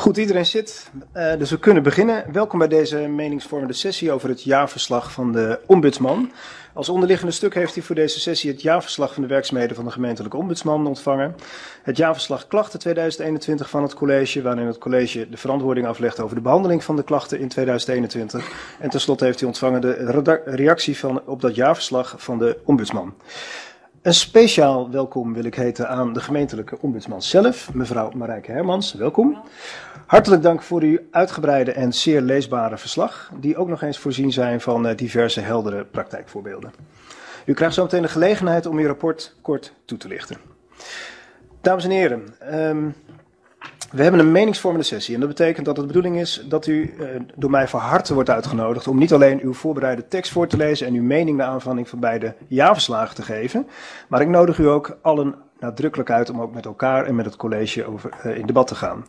Goed, iedereen zit, dus we kunnen beginnen. Welkom bij deze meningsvormende sessie over het jaarverslag van de ombudsman. Als onderliggende stuk heeft hij voor deze sessie het jaarverslag van de werkzaamheden van de gemeentelijke ombudsman ontvangen. Het jaarverslag klachten 2021 van het college, waarin het college de verantwoording aflegt over de behandeling van de klachten in 2021. En tenslotte heeft hij ontvangen de reactie op dat jaarverslag van de ombudsman. Een speciaal welkom wil ik heten aan de gemeentelijke ombudsman zelf, mevrouw Marijke Hermans. Welkom. Hartelijk dank voor uw uitgebreide en zeer leesbare verslag, die ook nog eens voorzien zijn van diverse heldere praktijkvoorbeelden. U krijgt zo meteen de gelegenheid om uw rapport kort toe te lichten. Dames en heren, we hebben een meningsvormende sessie en dat betekent dat het de bedoeling is dat u door mij van harte wordt uitgenodigd om niet alleen uw voorbereide tekst voor te lezen en uw mening naar aanvang van beide jaarverslagen te geven, maar ik nodig u ook allen nadrukkelijk uit om ook met elkaar en met het college in debat te gaan.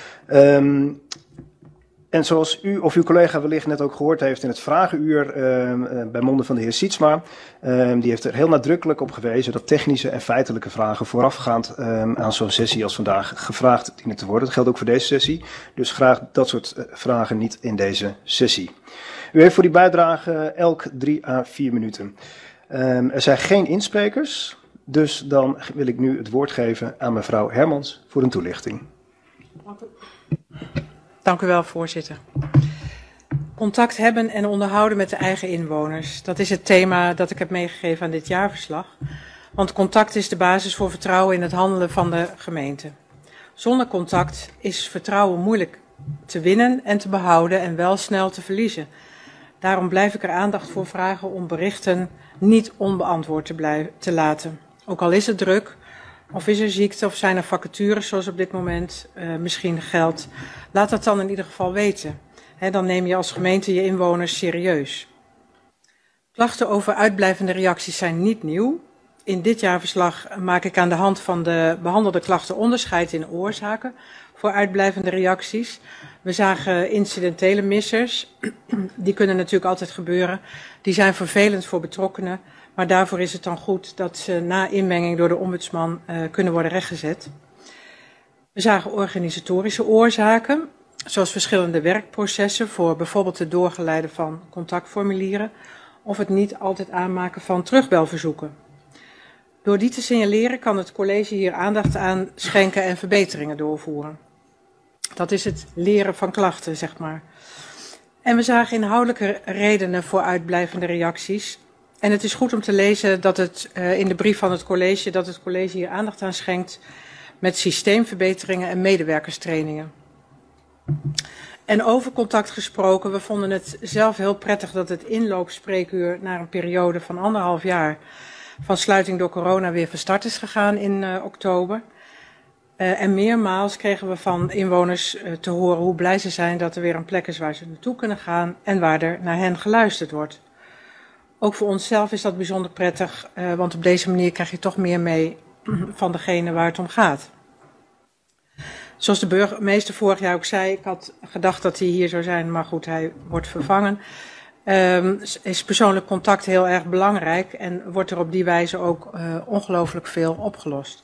En zoals u of uw collega wellicht net ook gehoord heeft in het vragenuur bij monden van de heer Sietsma, die heeft er heel nadrukkelijk op gewezen dat technische en feitelijke vragen voorafgaand aan zo'n sessie als vandaag gevraagd dienen te worden. Dat geldt ook voor deze sessie, dus graag dat soort vragen niet in deze sessie. U heeft voor die bijdrage elk 3 à 4 minuten. Er zijn geen insprekers, dus dan wil ik nu het woord geven aan mevrouw Hermans voor een toelichting. Dank u wel, voorzitter. Contact hebben en onderhouden met de eigen inwoners. Dat is het thema dat ik heb meegegeven aan dit jaarverslag. Want contact is de basis voor vertrouwen in het handelen van de gemeente. Zonder contact is vertrouwen moeilijk te winnen en te behouden en wel snel te verliezen. Daarom blijf ik er aandacht voor vragen om berichten niet onbeantwoord te laten. Ook al is het druk, of is er ziekte of zijn er vacatures zoals op dit moment misschien geldt. Laat dat dan in ieder geval weten. Dan neem je als gemeente je inwoners serieus. Klachten over uitblijvende reacties zijn niet nieuw. In dit jaarverslag maak ik aan de hand van de behandelde klachten onderscheid in oorzaken voor uitblijvende reacties. We zagen incidentele missers. Die kunnen natuurlijk altijd gebeuren. Die zijn vervelend voor betrokkenen. Maar daarvoor is het dan goed dat ze na inmenging door de ombudsman kunnen worden rechtgezet. We zagen organisatorische oorzaken, zoals verschillende werkprocessen voor bijvoorbeeld het doorgeleiden van contactformulieren of het niet altijd aanmaken van terugbelverzoeken. Door die te signaleren kan het college hier aandacht aan schenken en verbeteringen doorvoeren. Dat is het leren van klachten, zeg maar. En we zagen inhoudelijke redenen voor uitblijvende reacties. En het is goed om te lezen dat het in de brief van het college hier aandacht aan schenkt met systeemverbeteringen en medewerkerstrainingen. En over contact gesproken, we vonden het zelf heel prettig dat het inloopspreekuur naar een periode van 1,5 jaar van sluiting door corona weer van start is gegaan in oktober. En meermaals kregen we van inwoners te horen hoe blij ze zijn dat er weer een plek is waar ze naartoe kunnen gaan en waar er naar hen geluisterd wordt. Ook voor onszelf is dat bijzonder prettig, want op deze manier krijg je toch meer mee van degene waar het om gaat. Zoals de burgemeester vorig jaar ook zei, ik had gedacht dat hij hier zou zijn, maar goed, hij wordt vervangen. Is persoonlijk contact heel erg belangrijk en wordt er op die wijze ook ongelooflijk veel opgelost.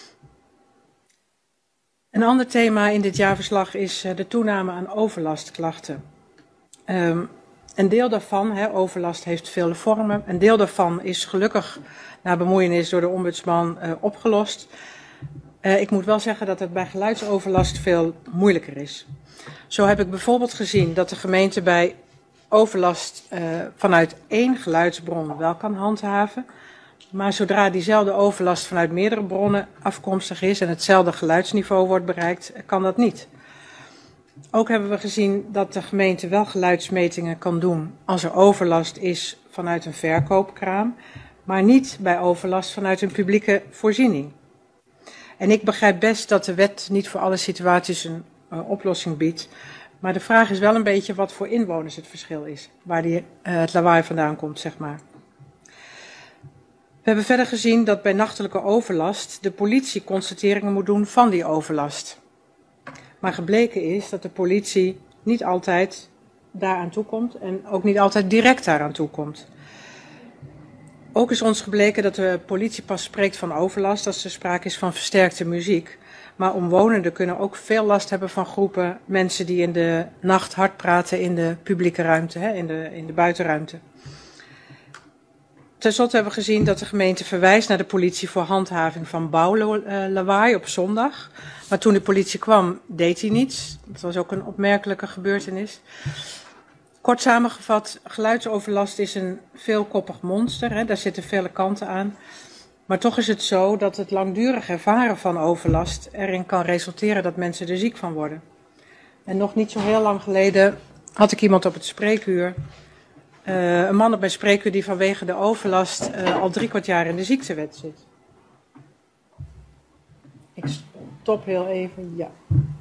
Een ander thema in dit jaarverslag is de toename aan overlastklachten. Een deel daarvan, overlast heeft vele vormen, een deel daarvan is gelukkig na bemoeienis door de ombudsman opgelost. Ik moet wel zeggen dat het bij geluidsoverlast veel moeilijker is. Zo heb ik bijvoorbeeld gezien dat de gemeente bij overlast vanuit 1 geluidsbron wel kan handhaven. Maar zodra diezelfde overlast vanuit meerdere bronnen afkomstig is en hetzelfde geluidsniveau wordt bereikt, kan dat niet. Ook hebben we gezien dat de gemeente wel geluidsmetingen kan doen als er overlast is vanuit een verkoopkraam, maar niet bij overlast vanuit een publieke voorziening. En ik begrijp best dat de wet niet voor alle situaties een oplossing biedt, maar de vraag is wel een beetje wat voor inwoners het verschil is, waar het lawaai vandaan komt, zeg maar. We hebben verder gezien dat bij nachtelijke overlast de politie constateringen moet doen van die overlast. Maar gebleken is dat de politie niet altijd daaraan toekomt en ook niet altijd direct daaraan toekomt. Ook is ons gebleken dat de politie pas spreekt van overlast als er sprake is van versterkte muziek. Maar omwonenden kunnen ook veel last hebben van groepen mensen die in de nacht hard praten in de publieke ruimte, in de buitenruimte. Ten slotte hebben we gezien dat de gemeente verwijst naar de politie voor handhaving van bouwlawaai op zondag. Maar toen de politie kwam, deed hij niets. Dat was ook een opmerkelijke gebeurtenis. Kort samengevat, geluidsoverlast is een veelkoppig monster. Daar zitten vele kanten aan. Maar toch is het zo dat het langdurig ervaren van overlast erin kan resulteren dat mensen er ziek van worden. En nog niet zo heel lang geleden had ik iemand op het spreekuur. Een man op mijn spreekuur die vanwege de overlast al 3/4 jaar in de ziektewet zit. Ik stop heel even, ja.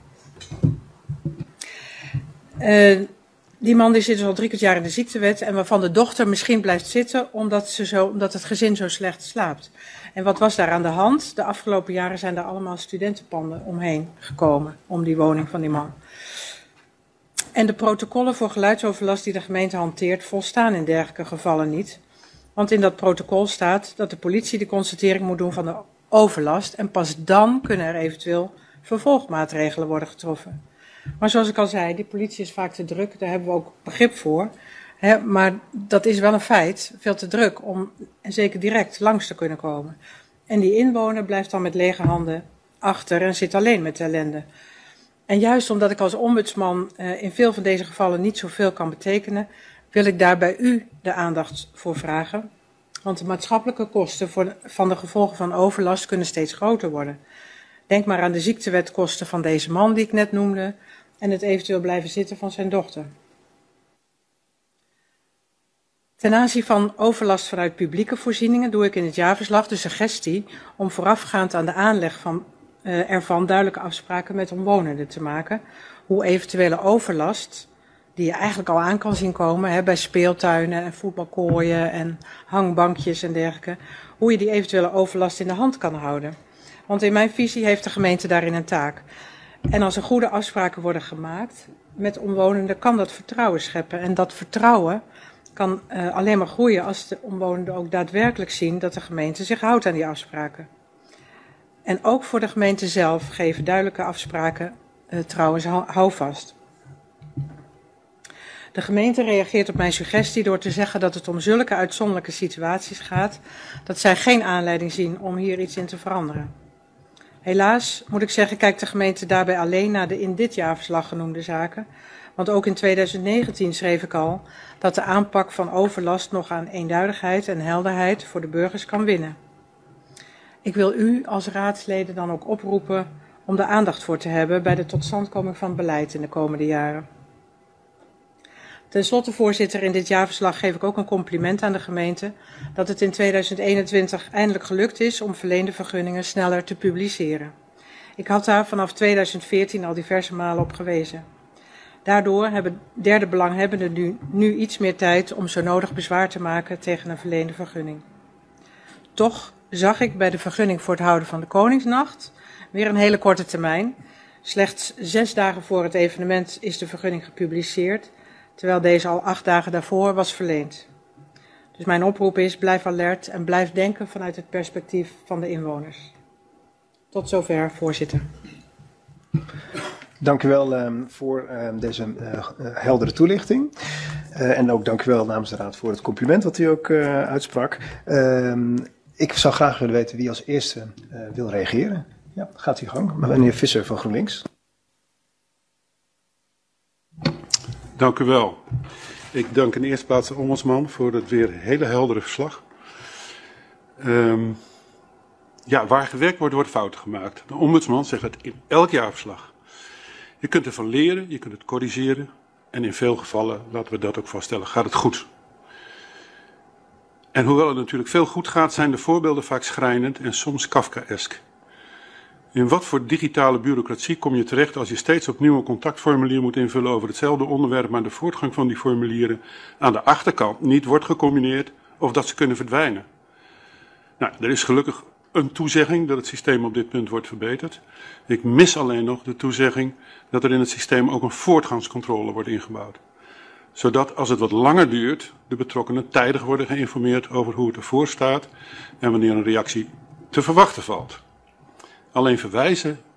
Die man die zit dus al 3/4 jaar in de ziektewet en waarvan de dochter misschien blijft zitten omdat het gezin zo slecht slaapt. En wat was daar aan de hand? De afgelopen jaren zijn er allemaal studentenpanden omheen gekomen, om die woning van die man. En de protocollen voor geluidsoverlast die de gemeente hanteert volstaan in dergelijke gevallen niet. Want in dat protocol staat dat de politie de constatering moet doen van de overlast en pas dan kunnen er eventueel vervolgmaatregelen worden getroffen. Maar zoals ik al zei, die politie is vaak te druk, daar hebben we ook begrip voor. Maar dat is wel een feit, veel te druk om zeker direct langs te kunnen komen. En die inwoner blijft dan met lege handen achter en zit alleen met de ellende. En juist omdat ik als ombudsman in veel van deze gevallen niet zoveel kan betekenen, wil ik daar bij u de aandacht voor vragen. Want de maatschappelijke kosten van de gevolgen van overlast kunnen steeds groter worden. Denk maar aan de ziektewetkosten van deze man die ik net noemde en het eventueel blijven zitten van zijn dochter. Ten aanzien van overlast vanuit publieke voorzieningen doe ik in het jaarverslag de suggestie om voorafgaand aan de aanleg ervan duidelijke afspraken met omwonenden te maken. Hoe eventuele overlast, die je eigenlijk al aan kan zien komen bij speeltuinen en voetbalkooien en hangbankjes en dergelijke, hoe je die eventuele overlast in de hand kan houden. Want in mijn visie heeft de gemeente daarin een taak. En als er goede afspraken worden gemaakt met omwonenden, kan dat vertrouwen scheppen. En dat vertrouwen kan alleen maar groeien als de omwonenden ook daadwerkelijk zien dat de gemeente zich houdt aan die afspraken. En ook voor de gemeente zelf geven duidelijke afspraken trouwens houvast. De gemeente reageert op mijn suggestie door te zeggen dat het om zulke uitzonderlijke situaties gaat, dat zij geen aanleiding zien om hier iets in te veranderen. Helaas moet ik zeggen, kijkt de gemeente daarbij alleen naar de in dit jaarverslag genoemde zaken. Want ook in 2019 schreef ik al dat de aanpak van overlast nog aan eenduidigheid en helderheid voor de burgers kan winnen. Ik wil u als raadsleden dan ook oproepen om de aandacht voor te hebben bij de totstandkoming van beleid in de komende jaren. Ten slotte, voorzitter, in dit jaarverslag geef ik ook een compliment aan de gemeente dat het in 2021 eindelijk gelukt is om verleende vergunningen sneller te publiceren. Ik had daar vanaf 2014 al diverse malen op gewezen. Daardoor hebben derde belanghebbenden nu iets meer tijd om zo nodig bezwaar te maken tegen een verleende vergunning. Toch zag ik bij de vergunning voor het houden van de Koningsnacht weer een hele korte termijn. Slechts 6 dagen voor het evenement is de vergunning gepubliceerd, terwijl deze al 8 dagen daarvoor was verleend. Dus mijn oproep is, blijf alert en blijf denken vanuit het perspectief van de inwoners. Tot zover, voorzitter. Dank u wel voor deze heldere toelichting. En ook dank u wel namens de Raad voor het compliment wat u ook uitsprak. Ik zou graag willen weten wie als eerste wil reageren. Ja, gaat uw gang. Meneer Visser van GroenLinks. Dank u wel. Ik dank in de eerste plaats de ombudsman voor het weer hele heldere verslag. Waar gewerkt wordt, wordt fouten gemaakt. De ombudsman zegt het in elk jaarverslag. Je kunt ervan leren, je kunt het corrigeren. En in veel gevallen, laten we dat ook vaststellen, gaat het goed. En hoewel het natuurlijk veel goed gaat, zijn de voorbeelden vaak schrijnend en soms Kafkaesk. In wat voor digitale bureaucratie kom je terecht als je steeds opnieuw een contactformulier moet invullen over hetzelfde onderwerp, maar de voortgang van die formulieren aan de achterkant niet wordt gecombineerd of dat ze kunnen verdwijnen? Nou, er is gelukkig een toezegging dat het systeem op dit punt wordt verbeterd. Ik mis alleen nog de toezegging dat er in het systeem ook een voortgangscontrole wordt ingebouwd. Zodat als het wat langer duurt, de betrokkenen tijdig worden geïnformeerd over hoe het ervoor staat en wanneer een reactie te verwachten valt. Alleen verwijzen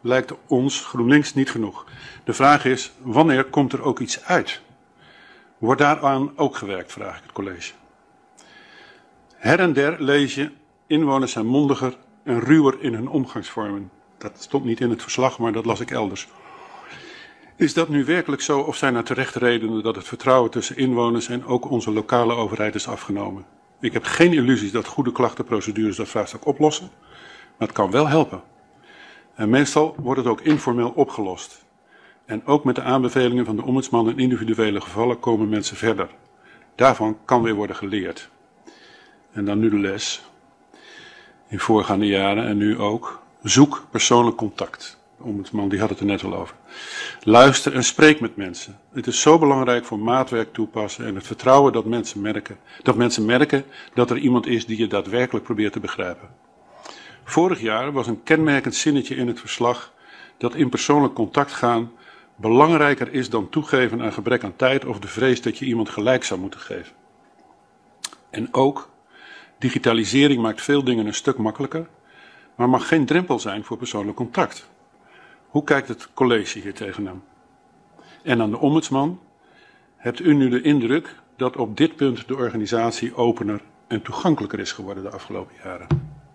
lijkt ons GroenLinks niet genoeg. De vraag is, wanneer komt er ook iets uit? Wordt daaraan ook gewerkt, vraag ik het college. Her en der lees je, inwoners zijn mondiger en ruwer in hun omgangsvormen. Dat stond niet in het verslag, maar dat las ik elders. Is dat nu werkelijk zo of zijn er terecht redenen dat het vertrouwen tussen inwoners en ook onze lokale overheid is afgenomen? Ik heb geen illusies dat goede klachtenprocedures dat vraagstuk oplossen, maar het kan wel helpen. En meestal wordt het ook informeel opgelost. En ook met de aanbevelingen van de ombudsman in individuele gevallen komen mensen verder. Daarvan kan weer worden geleerd. En dan nu de les. In voorgaande jaren en nu ook. Zoek persoonlijk contact. De ombudsman die had het er net al over. Luister en spreek met mensen. Het is zo belangrijk voor maatwerk toepassen en het vertrouwen dat mensen merken dat er iemand is die je daadwerkelijk probeert te begrijpen. Vorig jaar was een kenmerkend zinnetje in het verslag dat in persoonlijk contact gaan belangrijker is dan toegeven aan gebrek aan tijd of de vrees dat je iemand gelijk zou moeten geven. En ook, digitalisering maakt veel dingen een stuk makkelijker, maar mag geen drempel zijn voor persoonlijk contact. Hoe kijkt het college hier tegenaan? En aan de ombudsman, hebt u nu de indruk dat op dit punt de organisatie opener en toegankelijker is geworden de afgelopen jaren?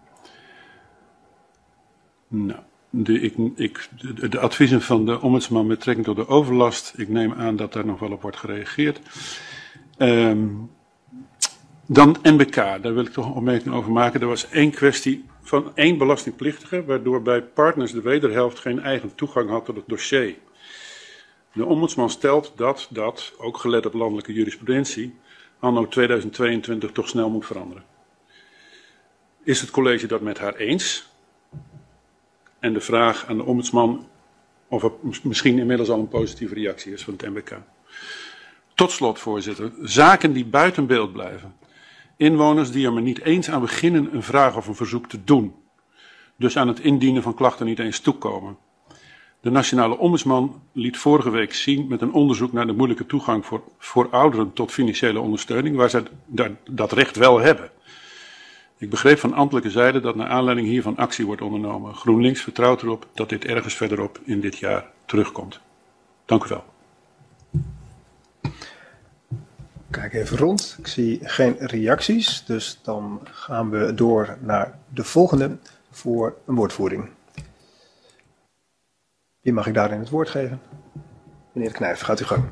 Nou, de adviezen van de ombudsman met betrekking tot de overlast, ik neem aan dat daar nog wel op wordt gereageerd. Dan NBK, daar wil ik toch een opmerking over maken. Er was één kwestie van één belastingplichtige, waardoor bij partners de wederhelft geen eigen toegang had tot het dossier. De ombudsman stelt dat, ook gelet op landelijke jurisprudentie, anno 2022 toch snel moet veranderen. Is het college dat met haar eens? En de vraag aan de ombudsman of er misschien inmiddels al een positieve reactie is van het MBK. Tot slot, voorzitter, zaken die buiten beeld blijven. Inwoners die er maar niet eens aan beginnen een vraag of een verzoek te doen. Dus aan het indienen van klachten niet eens toekomen. De Nationale Ombudsman liet vorige week zien met een onderzoek naar de moeilijke toegang voor ouderen tot financiële ondersteuning, waar zij dat recht wel hebben. Ik begreep van ambtelijke zijde dat naar aanleiding hiervan actie wordt ondernomen. GroenLinks vertrouwt erop dat dit ergens verderop in dit jaar terugkomt. Dank u wel. Kijk even rond. Ik zie geen reacties, dus dan gaan we door naar de volgende voor een woordvoering. Wie mag ik daarin het woord geven? Meneer Knijf, gaat u gang.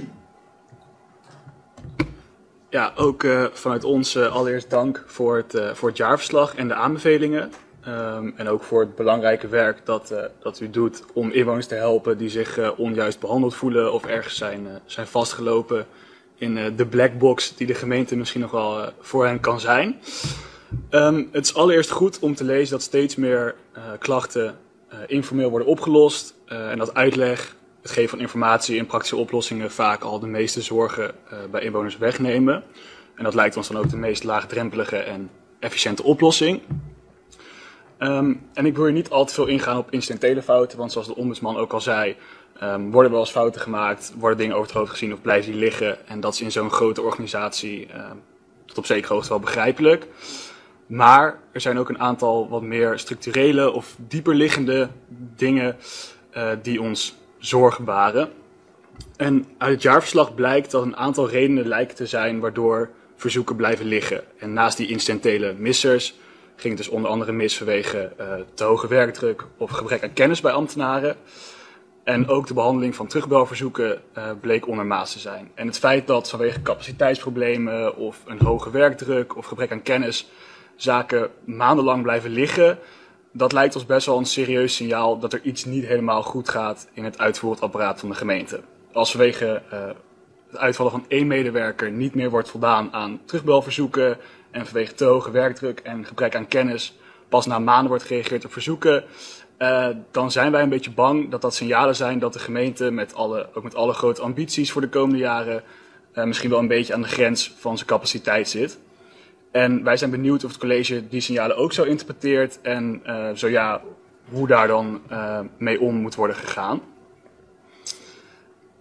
Ja, ook vanuit ons allereerst dank voor het jaarverslag en de aanbevelingen. En ook voor het belangrijke werk dat u doet om inwoners te helpen die zich onjuist behandeld voelen of ergens zijn vastgelopen in de black box die de gemeente misschien nog wel voor hen kan zijn. Het is allereerst goed om te lezen dat steeds meer klachten informeel worden opgelost en dat uitleg, het geven van informatie en praktische oplossingen vaak al de meeste zorgen bij inwoners wegnemen. En dat lijkt ons dan ook de meest laagdrempelige en efficiënte oplossing. En ik wil hier niet al te veel ingaan op incidentele fouten, want zoals de ombudsman ook al zei, worden wel eens fouten gemaakt, worden dingen over het hoofd gezien of blijven die liggen. En dat is in zo'n grote organisatie tot op zekere hoogte wel begrijpelijk. Maar er zijn ook een aantal wat meer structurele of dieper liggende dingen die ons zorgen baren. En uit het jaarverslag blijkt dat een aantal redenen lijken te zijn waardoor verzoeken blijven liggen. En naast die incidentele missers ging het dus onder andere mis vanwege te hoge werkdruk of gebrek aan kennis bij ambtenaren. En ook de behandeling van terugbelverzoeken bleek ondermaats te zijn. En het feit dat vanwege capaciteitsproblemen of een hoge werkdruk of gebrek aan kennis zaken maandenlang blijven liggen, dat lijkt ons best wel een serieus signaal dat er iets niet helemaal goed gaat in het uitvoerend apparaat van de gemeente. Als vanwege het uitvallen van één medewerker niet meer wordt voldaan aan terugbelverzoeken en vanwege te hoge werkdruk en gebrek aan kennis pas na maanden wordt gereageerd op verzoeken, dan zijn wij een beetje bang dat dat signalen zijn dat de gemeente ook met alle grote ambities voor de komende jaren misschien wel een beetje aan de grens van zijn capaciteit zit. En wij zijn benieuwd of het college die signalen ook zo interpreteert en zo ja, hoe daar dan mee om moet worden gegaan.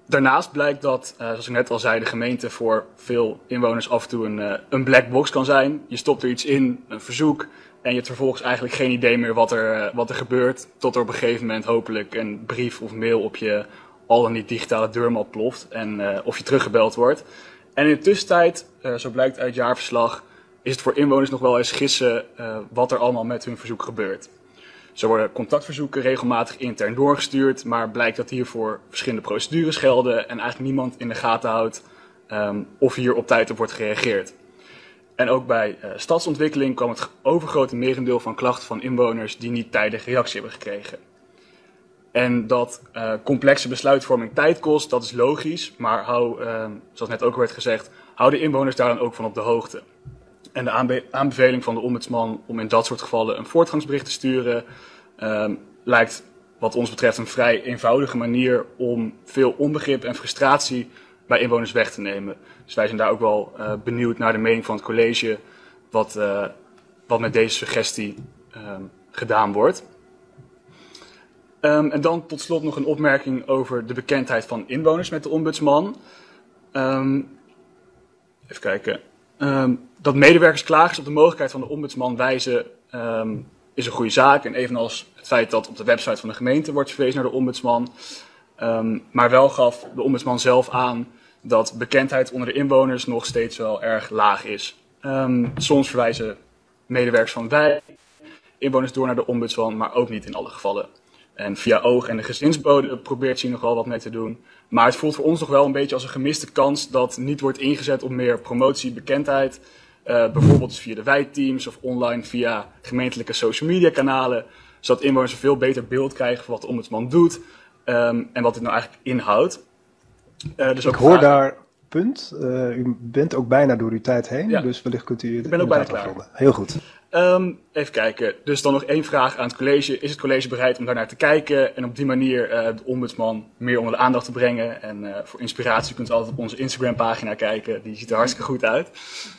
Daarnaast blijkt dat, zoals ik net al zei, de gemeente voor veel inwoners af en toe een black box kan zijn. Je stopt er iets in, een verzoek, en je hebt vervolgens eigenlijk geen idee meer wat er gebeurt. Tot er op een gegeven moment hopelijk een brief of mail op je al dan niet digitale deurmat ploft en of je teruggebeld wordt. En in de tussentijd, zo blijkt uit het jaarverslag, is het voor inwoners nog wel eens gissen wat er allemaal met hun verzoek gebeurt. Zo worden contactverzoeken regelmatig intern doorgestuurd, maar blijkt dat hiervoor verschillende procedures gelden en eigenlijk niemand in de gaten houdt of hier op tijd op wordt gereageerd. En ook bij stadsontwikkeling kwam het overgrote merendeel van klachten van inwoners die niet tijdig reactie hebben gekregen. En dat complexe besluitvorming tijd kost, dat is logisch, maar zoals net ook werd gezegd, hou de inwoners daar dan ook van op de hoogte. En de aanbeveling van de ombudsman om in dat soort gevallen een voortgangsbericht te sturen lijkt wat ons betreft een vrij eenvoudige manier om veel onbegrip en frustratie bij inwoners weg te nemen. Dus wij zijn daar ook wel benieuwd naar de mening van het college wat met deze suggestie gedaan wordt. En dan tot slot nog een opmerking over de bekendheid van inwoners met de ombudsman. Even kijken. Dat medewerkers klagers op de mogelijkheid van de ombudsman wijzen is een goede zaak. En evenals het feit dat op de website van de gemeente wordt verwezen naar de ombudsman. Maar wel gaf de ombudsman zelf aan dat bekendheid onder de inwoners nog steeds wel erg laag is. Soms verwijzen medewerkers van wij inwoners door naar de ombudsman, maar ook niet in alle gevallen. En via oog en de gezinsbode probeert ze nog wel wat mee te doen. Maar het voelt voor ons nog wel een beetje als een gemiste kans dat niet wordt ingezet op meer promotie, bekendheid. Bijvoorbeeld via de wijkteams of online via gemeentelijke social media kanalen. Zodat inwoners een veel beter beeld krijgen van wat de ombudsman doet en wat dit nou eigenlijk inhoudt. Dus ook ik hoor daar punt. U bent ook bijna door uw tijd heen, ja. Dus wellicht kunt u Ik ben ook bijna klaar. afronden. Heel goed. Even kijken. Dus dan nog één vraag aan het college. Is het college bereid om daarnaar te kijken en op die manier de ombudsman meer onder de aandacht te brengen? En voor inspiratie kunt u altijd op onze Instagram pagina kijken. Die ziet er hartstikke goed uit.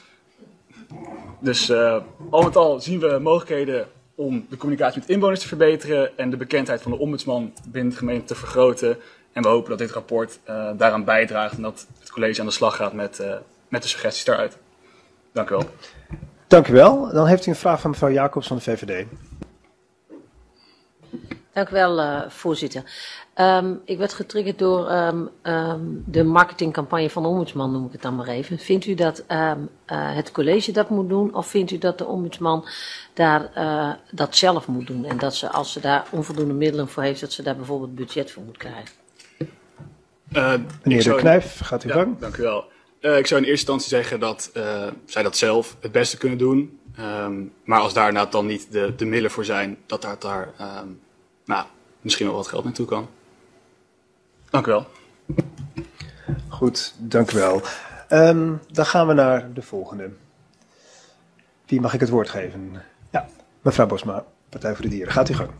Dus al met al zien we mogelijkheden om de communicatie met inwoners te verbeteren en de bekendheid van de ombudsman binnen de gemeente te vergroten. En we hopen dat dit rapport daaraan bijdraagt en dat het college aan de slag gaat met de suggesties daaruit. Dank u wel. Dank u wel. Dan heeft u een vraag van mevrouw Jacobs van de VVD. Dank u wel, voorzitter. Ik werd getriggerd door de marketingcampagne van de ombudsman, noem ik het dan maar even. Vindt u dat het college dat moet doen of vindt u dat de ombudsman dat zelf moet doen? En dat ze, als ze daar onvoldoende middelen voor heeft, dat ze daar bijvoorbeeld budget voor moet krijgen? Meneer De Knijf, gaat u gang. Dank u wel. Ik zou in eerste instantie zeggen dat zij dat zelf het beste kunnen doen. Maar als daar nou dan niet de middelen voor zijn, dat daar misschien wel wat geld naartoe kan. Dank u wel. Goed, dank u wel. Dan gaan we naar de volgende. Wie mag ik het woord geven? Ja, mevrouw Bosma, Partij voor de Dieren. Gaat u gang.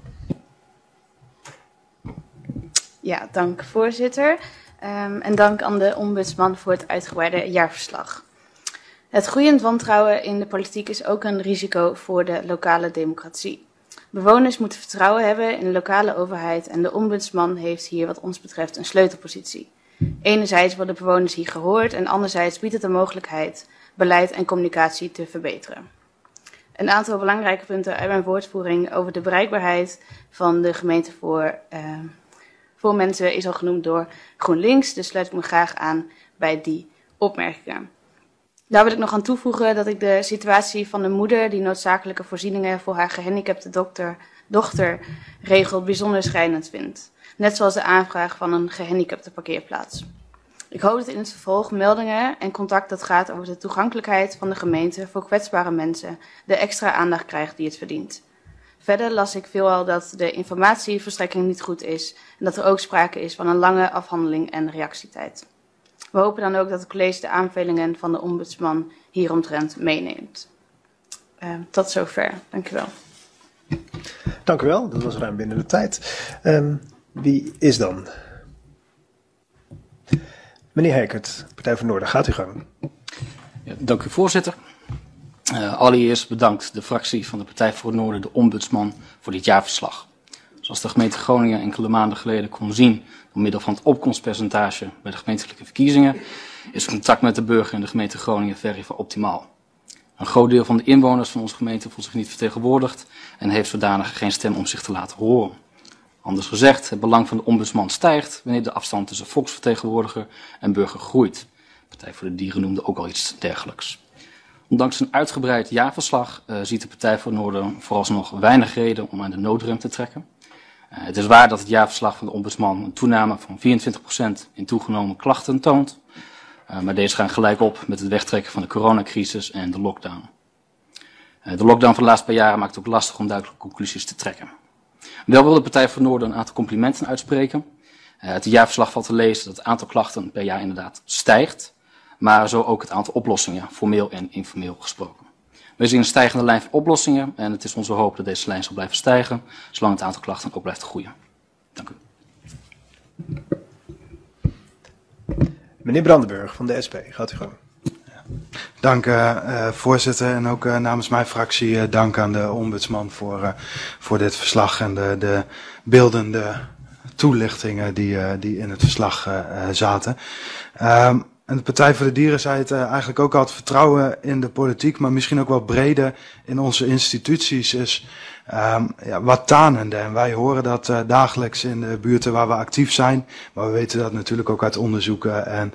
Ja, dank voorzitter. En dank aan de ombudsman voor het uitgebreide jaarverslag. Het groeiend wantrouwen in de politiek is ook een risico voor de lokale democratie. Bewoners moeten vertrouwen hebben in de lokale overheid en de ombudsman heeft hier wat ons betreft een sleutelpositie. Enerzijds worden bewoners hier gehoord en anderzijds biedt het de mogelijkheid beleid en communicatie te verbeteren. Een aantal belangrijke punten uit mijn woordvoering over de bereikbaarheid van de gemeente voor mensen is al genoemd door GroenLinks, dus sluit ik me graag aan bij die opmerkingen. Daar wil ik nog aan toevoegen dat ik de situatie van de moeder die noodzakelijke voorzieningen voor haar gehandicapte dochter regelt bijzonder schrijnend vind. Net zoals de aanvraag van een gehandicapte parkeerplaats. Ik hoop dat in het vervolg meldingen en contact dat gaat over de toegankelijkheid van de gemeente voor kwetsbare mensen de extra aandacht krijgt die het verdient. Verder las ik veelal dat de informatieverstrekking niet goed is en dat er ook sprake is van een lange afhandeling en reactietijd. We hopen dan ook dat het college de aanbevelingen van de ombudsman hieromtrent meeneemt. Tot zover. Dank u wel. Dank u wel, dat was ruim binnen de tijd. Wie is dan? Meneer Heikert, Partij voor Noorden, gaat u gang. Ja, dank u voorzitter. Allereerst bedankt de fractie van de Partij voor Noorden, de ombudsman, voor dit jaarverslag. Zoals de gemeente Groningen enkele maanden geleden kon zien door middel van het opkomstpercentage bij de gemeentelijke verkiezingen, is contact met de burger in de gemeente Groningen verre van optimaal. Een groot deel van de inwoners van onze gemeente voelt zich niet vertegenwoordigd en heeft zodanig geen stem om zich te laten horen. Anders gezegd, het belang van de ombudsman stijgt wanneer de afstand tussen volksvertegenwoordiger en burger groeit. De Partij voor de Dieren noemde ook al iets dergelijks. Ondanks een uitgebreid jaarverslag ziet de Partij voor Noorden vooralsnog weinig reden om aan de noodrem te trekken. Het is waar dat het jaarverslag van de ombudsman een toename van 24% in toegenomen klachten toont. Maar deze gaan gelijk op met het wegtrekken van de coronacrisis en de lockdown. De lockdown van de laatste paar jaren maakt het ook lastig om duidelijke conclusies te trekken. Wel wil de Partij voor Noorden een aantal complimenten uitspreken. Uit het jaarverslag valt te lezen dat het aantal klachten per jaar inderdaad stijgt, maar zo ook het aantal oplossingen, formeel en informeel gesproken. We zien een stijgende lijn van oplossingen en het is onze hoop dat deze lijn zal blijven stijgen, zolang het aantal klachten ook blijft groeien. Dank u. Meneer Brandenburg van de SP, gaat u gang. Dank voorzitter en ook namens mijn fractie dank aan de ombudsman voor dit verslag en de beeldende toelichtingen die in het verslag zaten. En de Partij voor de Dieren zei het eigenlijk ook al, het vertrouwen in de politiek, maar misschien ook wel breder in onze instituties is wat tanende. En wij horen dat dagelijks in de buurten waar we actief zijn, maar we weten dat natuurlijk ook uit onderzoeken en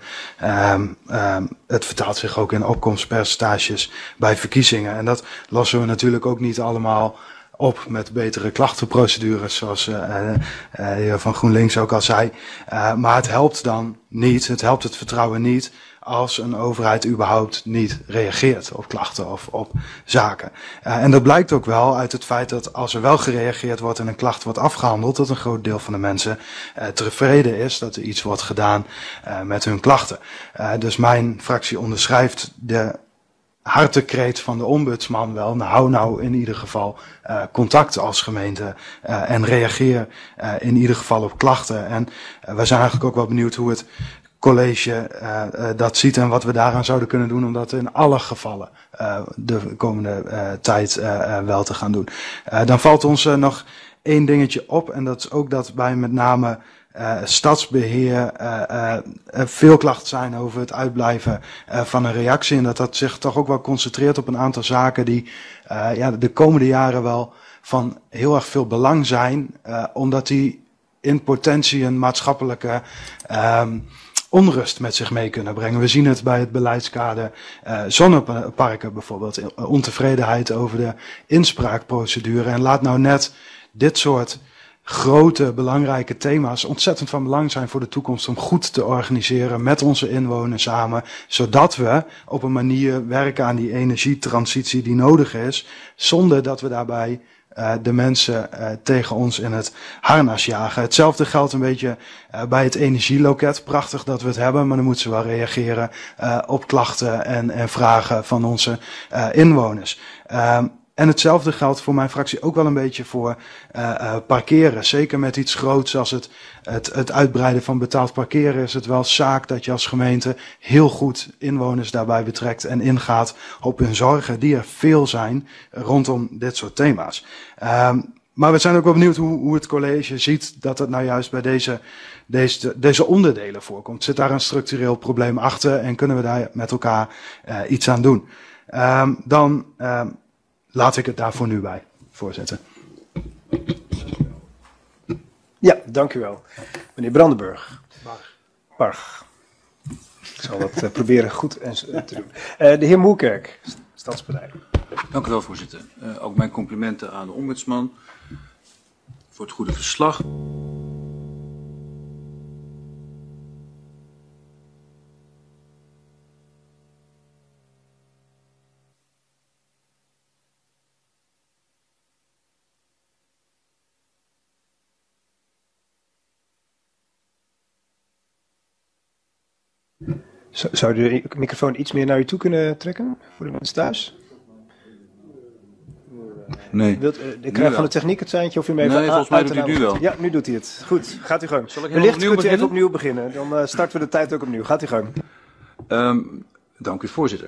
het vertaalt zich ook in opkomstpercentages bij verkiezingen. En dat lossen we natuurlijk ook niet allemaal op met betere klachtenprocedures, zoals de heer van GroenLinks ook al zei. Maar het helpt dan niet, het helpt het vertrouwen niet als een overheid überhaupt niet reageert op klachten of op zaken. En dat blijkt ook wel uit het feit dat als er wel gereageerd wordt en een klacht wordt afgehandeld, dat een groot deel van de mensen tevreden is dat er iets wordt gedaan met hun klachten. Dus mijn fractie onderschrijft de hartekreet van de ombudsman wel. Hou nou in ieder geval contact als gemeente en reageer in ieder geval op klachten. En we zijn eigenlijk ook wel benieuwd hoe het college dat ziet en wat we daaraan zouden kunnen doen om dat in alle gevallen de komende tijd wel te gaan doen. Dan valt ons nog één dingetje op en dat is ook dat bij met name stadsbeheer veel klachten zijn over het uitblijven van een reactie en dat zich toch ook wel concentreert op een aantal zaken die de komende jaren wel van heel erg veel belang zijn, omdat die in potentie een maatschappelijke onrust met zich mee kunnen brengen. We zien het bij het beleidskader zonneparken bijvoorbeeld, ontevredenheid over de inspraakprocedure en laat nou net dit soort grote, belangrijke thema's ontzettend van belang zijn voor de toekomst om goed te organiseren met onze inwoners samen, zodat we op een manier werken aan die energietransitie die nodig is, zonder dat we daarbij de mensen tegen ons in het harnas jagen. Hetzelfde geldt een beetje bij het energieloket. Prachtig dat we het hebben, maar dan moeten ze wel reageren op klachten en vragen van onze inwoners. En hetzelfde geldt voor mijn fractie ook wel een beetje voor parkeren. Zeker met iets groots als het uitbreiden van betaald parkeren is het wel zaak dat je als gemeente heel goed inwoners daarbij betrekt en ingaat op hun zorgen die er veel zijn rondom dit soort thema's. Maar we zijn ook wel benieuwd hoe het college ziet dat het nou juist bij deze onderdelen voorkomt. Zit daar een structureel probleem achter en kunnen we daar met elkaar iets aan doen? Dan laat ik het daar voor nu bij, voorzitter. Ja, dank u wel. Meneer Brandenburg. Barg. Ik zal dat proberen goed te doen. De heer Moerkerk, Stadspartij. Dank u wel, voorzitter. Ook mijn complimenten aan de ombudsman voor het goede verslag. Zou de microfoon iets meer naar u toe kunnen trekken voor de mensen thuis? Nee. Ik krijg van de techniek het seintje of u hem even nee, volgens mij doet hij het nu wel. Ja, nu doet hij het. Goed, gaat u gang. Zal ik Wellicht opnieuw kunt u even beginnen? opnieuw beginnen. Dan starten we de tijd ook opnieuw. Gaat u gang. Dank u, voorzitter.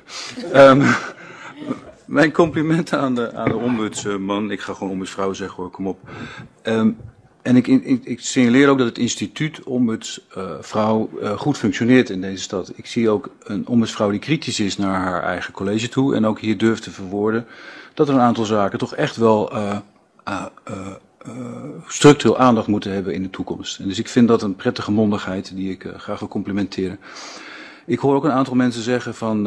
Mijn complimenten aan de ombudsman. Ik ga gewoon ombudsvrouw zeggen hoor, kom op. En ik signaleer ook dat het instituut ombudsvrouw goed functioneert in deze stad. Ik zie ook een ombudsvrouw die kritisch is naar haar eigen college toe en ook hier durft te verwoorden dat er een aantal zaken toch echt wel structureel aandacht moeten hebben in de toekomst. En dus ik vind dat een prettige mondigheid die ik graag wil complimenteren. Ik hoor ook een aantal mensen zeggen van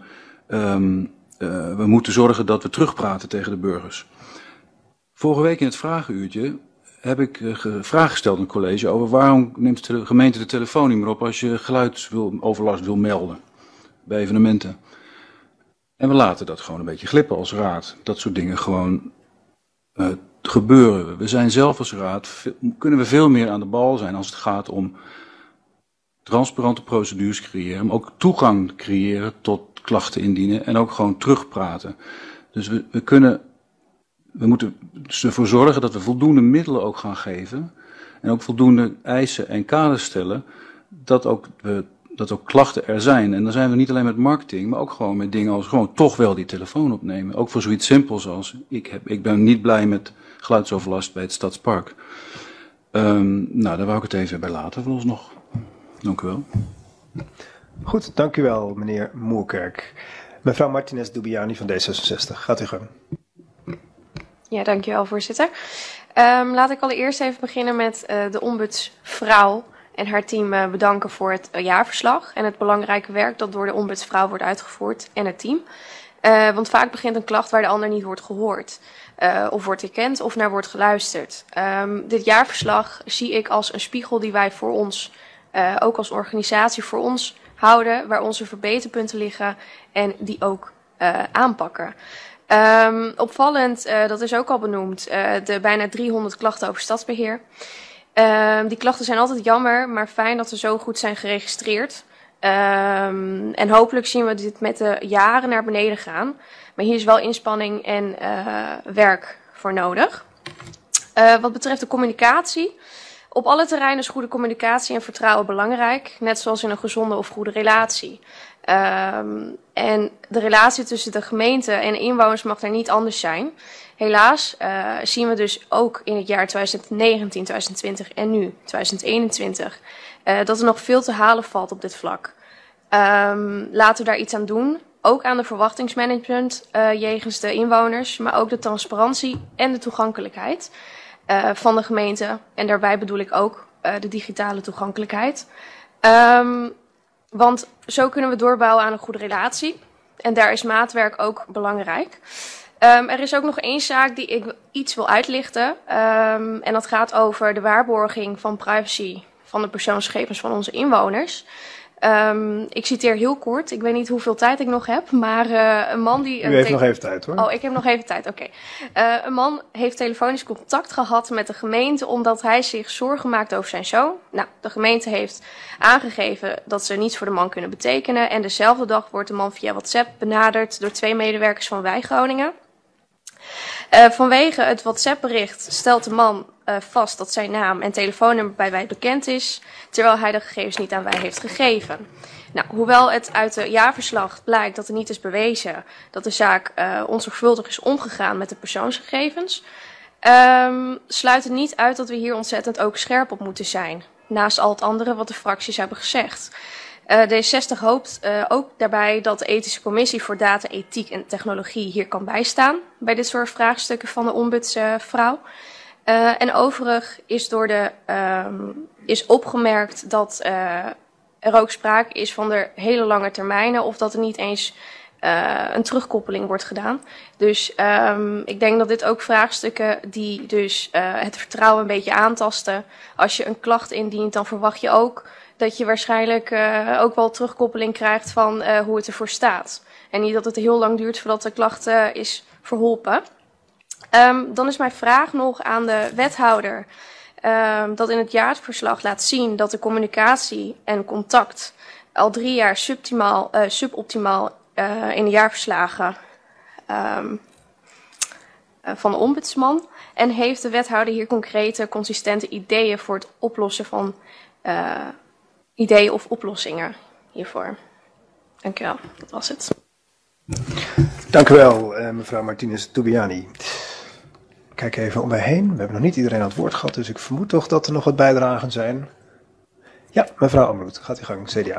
we moeten zorgen dat we terugpraten tegen de burgers. Vorige week in het vragenuurtje heb ik vragen gesteld in het college over waarom neemt de gemeente de telefoon niet meer op als je geluidsoverlast wil melden bij evenementen. En we laten dat gewoon een beetje glippen als raad. Dat soort dingen gewoon gebeuren. We zijn zelf als raad, kunnen we veel meer aan de bal zijn als het gaat om transparante procedures creëren, maar ook toegang creëren tot klachten indienen en ook gewoon terugpraten. Dus we moeten dus ervoor zorgen dat we voldoende middelen ook gaan geven en ook voldoende eisen en kaders stellen dat ook klachten er zijn. En dan zijn we niet alleen met marketing, maar ook gewoon met dingen als gewoon toch wel die telefoon opnemen. Ook voor zoiets simpels als ik ben niet blij met geluidsoverlast bij het Stadspark. Nou, daar wou ik het even bij laten vooralsnog. Dank u wel. Goed, dank u wel, meneer Moerkerk. Mevrouw Martinez Dubiani van D66, gaat u gang. Ja, dankjewel, voorzitter. Laat ik allereerst even beginnen met de ombudsvrouw en haar team bedanken voor het jaarverslag en het belangrijke werk dat door de ombudsvrouw wordt uitgevoerd en het team. Want vaak begint een klacht waar de ander niet wordt gehoord, of wordt erkend of naar wordt geluisterd. Dit jaarverslag zie ik als een spiegel die wij voor ons, ook als organisatie voor ons houden, waar onze verbeterpunten liggen en die ook aanpakken. Opvallend, dat is ook al benoemd, de bijna 300 klachten over stadsbeheer. Die klachten zijn altijd jammer, maar fijn dat ze zo goed zijn geregistreerd. En hopelijk zien we dit met de jaren naar beneden gaan. Maar hier is wel inspanning en werk voor nodig. Wat betreft de communicatie. Op alle terreinen is goede communicatie en vertrouwen belangrijk. Net zoals in een gezonde of goede relatie. En de relatie tussen de gemeente en inwoners mag daar niet anders zijn. Helaas zien we dus ook in het jaar 2019, 2020 en nu 2021... dat er nog veel te halen valt op dit vlak. Laten we daar iets aan doen. Ook aan de verwachtingsmanagement jegens de inwoners. Maar ook de transparantie en de toegankelijkheid van de gemeente. En daarbij bedoel ik ook de digitale toegankelijkheid. Want zo kunnen we doorbouwen aan een goede relatie. En daar is maatwerk ook belangrijk. Er is ook nog één zaak die ik iets wil uitlichten. En dat gaat over de waarborging van privacy van de persoonsgegevens van onze inwoners. Ik citeer heel kort, ik weet niet hoeveel tijd ik nog heb, maar een man die... U heeft nog even tijd hoor. Oh, ik heb nog even tijd, oké. Een man heeft telefonisch contact gehad met de gemeente omdat hij zich zorgen maakt over zijn zoon. Nou, de gemeente heeft aangegeven dat ze niets voor de man kunnen betekenen. En dezelfde dag wordt de man via WhatsApp benaderd door 2 medewerkers van Wij Groningen. Vanwege het WhatsApp-bericht stelt de man vast dat zijn naam en telefoonnummer bij Wij bekend is, terwijl hij de gegevens niet aan Wij heeft gegeven. Nou, hoewel het uit het jaarverslag blijkt dat er niet is bewezen dat de zaak onzorgvuldig is omgegaan met de persoonsgegevens, sluit het niet uit dat we hier ontzettend ook scherp op moeten zijn, naast al het andere wat de fracties hebben gezegd. D60 hoopt ook daarbij dat de ethische commissie voor data, ethiek en technologie hier kan bijstaan bij dit soort vraagstukken van de ombudsvrouw. En overig is opgemerkt dat er ook sprake is van de hele lange termijnen of dat er niet eens een terugkoppeling wordt gedaan. Dus ik denk dat dit ook vraagstukken die dus het vertrouwen een beetje aantasten. Als je een klacht indient, dan verwacht je ook dat je waarschijnlijk ook wel terugkoppeling krijgt van hoe het ervoor staat. En niet dat het heel lang duurt voordat de klacht is verholpen. Dan is mijn vraag nog aan de wethouder. Dat in het jaarverslag laat zien dat de communicatie en contact al 3 jaar suboptimaal in de jaarverslagen van de ombudsman. En heeft de wethouder hier concrete, consistente ideeën voor het oplossen van ideeën of oplossingen hiervoor? Dank u wel, dat was het. Dank u wel, mevrouw Martinez Dubiani. kijk even om mij heen. We hebben nog niet iedereen aan het woord gehad, dus ik vermoed toch dat er nog wat bijdragen zijn. Ja, mevrouw Amroet, gaat uw gang, CDA.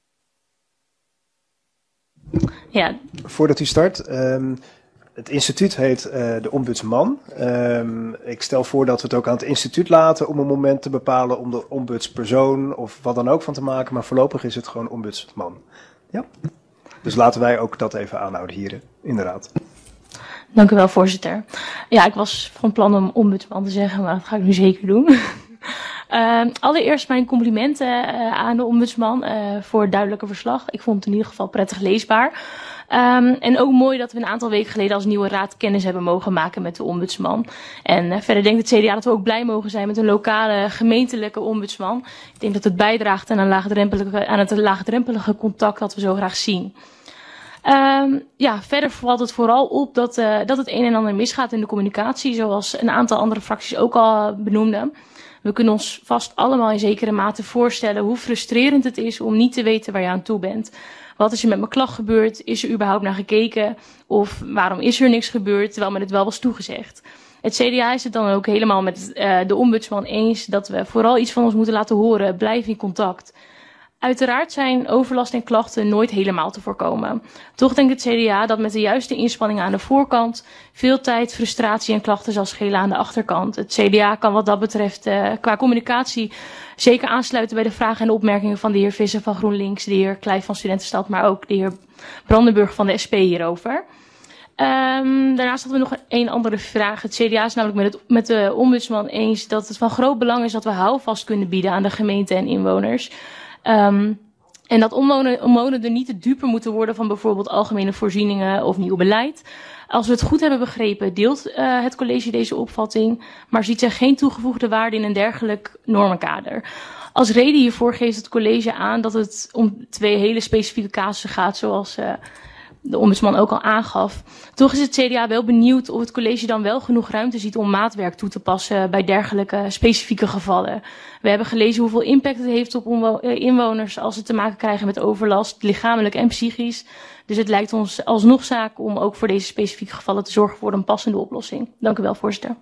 Ja. Voordat u start, het instituut heet de Ombudsman. Ik stel voor dat we het ook aan het instituut laten om een moment te bepalen om de ombudspersoon of wat dan ook van te maken, maar voorlopig is het gewoon ombudsman. Ja. Dus laten wij ook dat even aanhouden hier, inderdaad. Dank u wel, voorzitter. Ja, ik was van plan om ombudsman te zeggen, maar dat ga ik nu zeker doen. Allereerst mijn complimenten aan de ombudsman voor het duidelijke verslag. Ik vond het in ieder geval prettig leesbaar. En ook mooi dat we een aantal weken geleden als nieuwe raad kennis hebben mogen maken met de ombudsman. En verder denkt het CDA dat we ook blij mogen zijn met een lokale gemeentelijke ombudsman. Ik denk dat het bijdraagt aan het laagdrempelige contact dat we zo graag zien. Verder valt het vooral op dat het een en ander misgaat in de communicatie, zoals een aantal andere fracties ook al benoemden. We kunnen ons vast allemaal in zekere mate voorstellen hoe frustrerend het is om niet te weten waar je aan toe bent. Wat is er met mijn klacht gebeurd? Is er überhaupt naar gekeken? Of waarom is er niks gebeurd, terwijl men het wel was toegezegd? Het CDA is het dan ook helemaal met de ombudsman eens dat we vooral iets van ons moeten laten horen. Blijf in contact. Uiteraard zijn overlast en klachten nooit helemaal te voorkomen. Toch denkt het CDA dat met de juiste inspanningen aan de voorkant veel tijd, frustratie en klachten zal schelen aan de achterkant. Het CDA kan wat dat betreft qua communicatie zeker aansluiten bij de vragen en opmerkingen van de heer Visser van GroenLinks, de heer Kleij van Studentenstad, maar ook de heer Brandenburg van de SP hierover. Daarnaast hadden we nog een andere vraag. Het CDA is namelijk met de ombudsman eens dat het van groot belang is dat we houvast kunnen bieden aan de gemeente en inwoners. En dat omwonenden niet de dupe moeten worden van bijvoorbeeld algemene voorzieningen of nieuw beleid. Als we het goed hebben begrepen, deelt het college deze opvatting, maar ziet er geen toegevoegde waarde in een dergelijk normenkader. Als reden hiervoor geeft het college aan dat het om twee hele specifieke casussen gaat, zoals de ombudsman ook al aangaf. Toch is het CDA wel benieuwd of het college dan wel genoeg ruimte ziet om maatwerk toe te passen bij dergelijke specifieke gevallen. We hebben gelezen hoeveel impact het heeft op inwoners als ze te maken krijgen met overlast, lichamelijk en psychisch. Dus het lijkt ons alsnog zaak om ook voor deze specifieke gevallen te zorgen voor een passende oplossing. Dank u wel, voorzitter.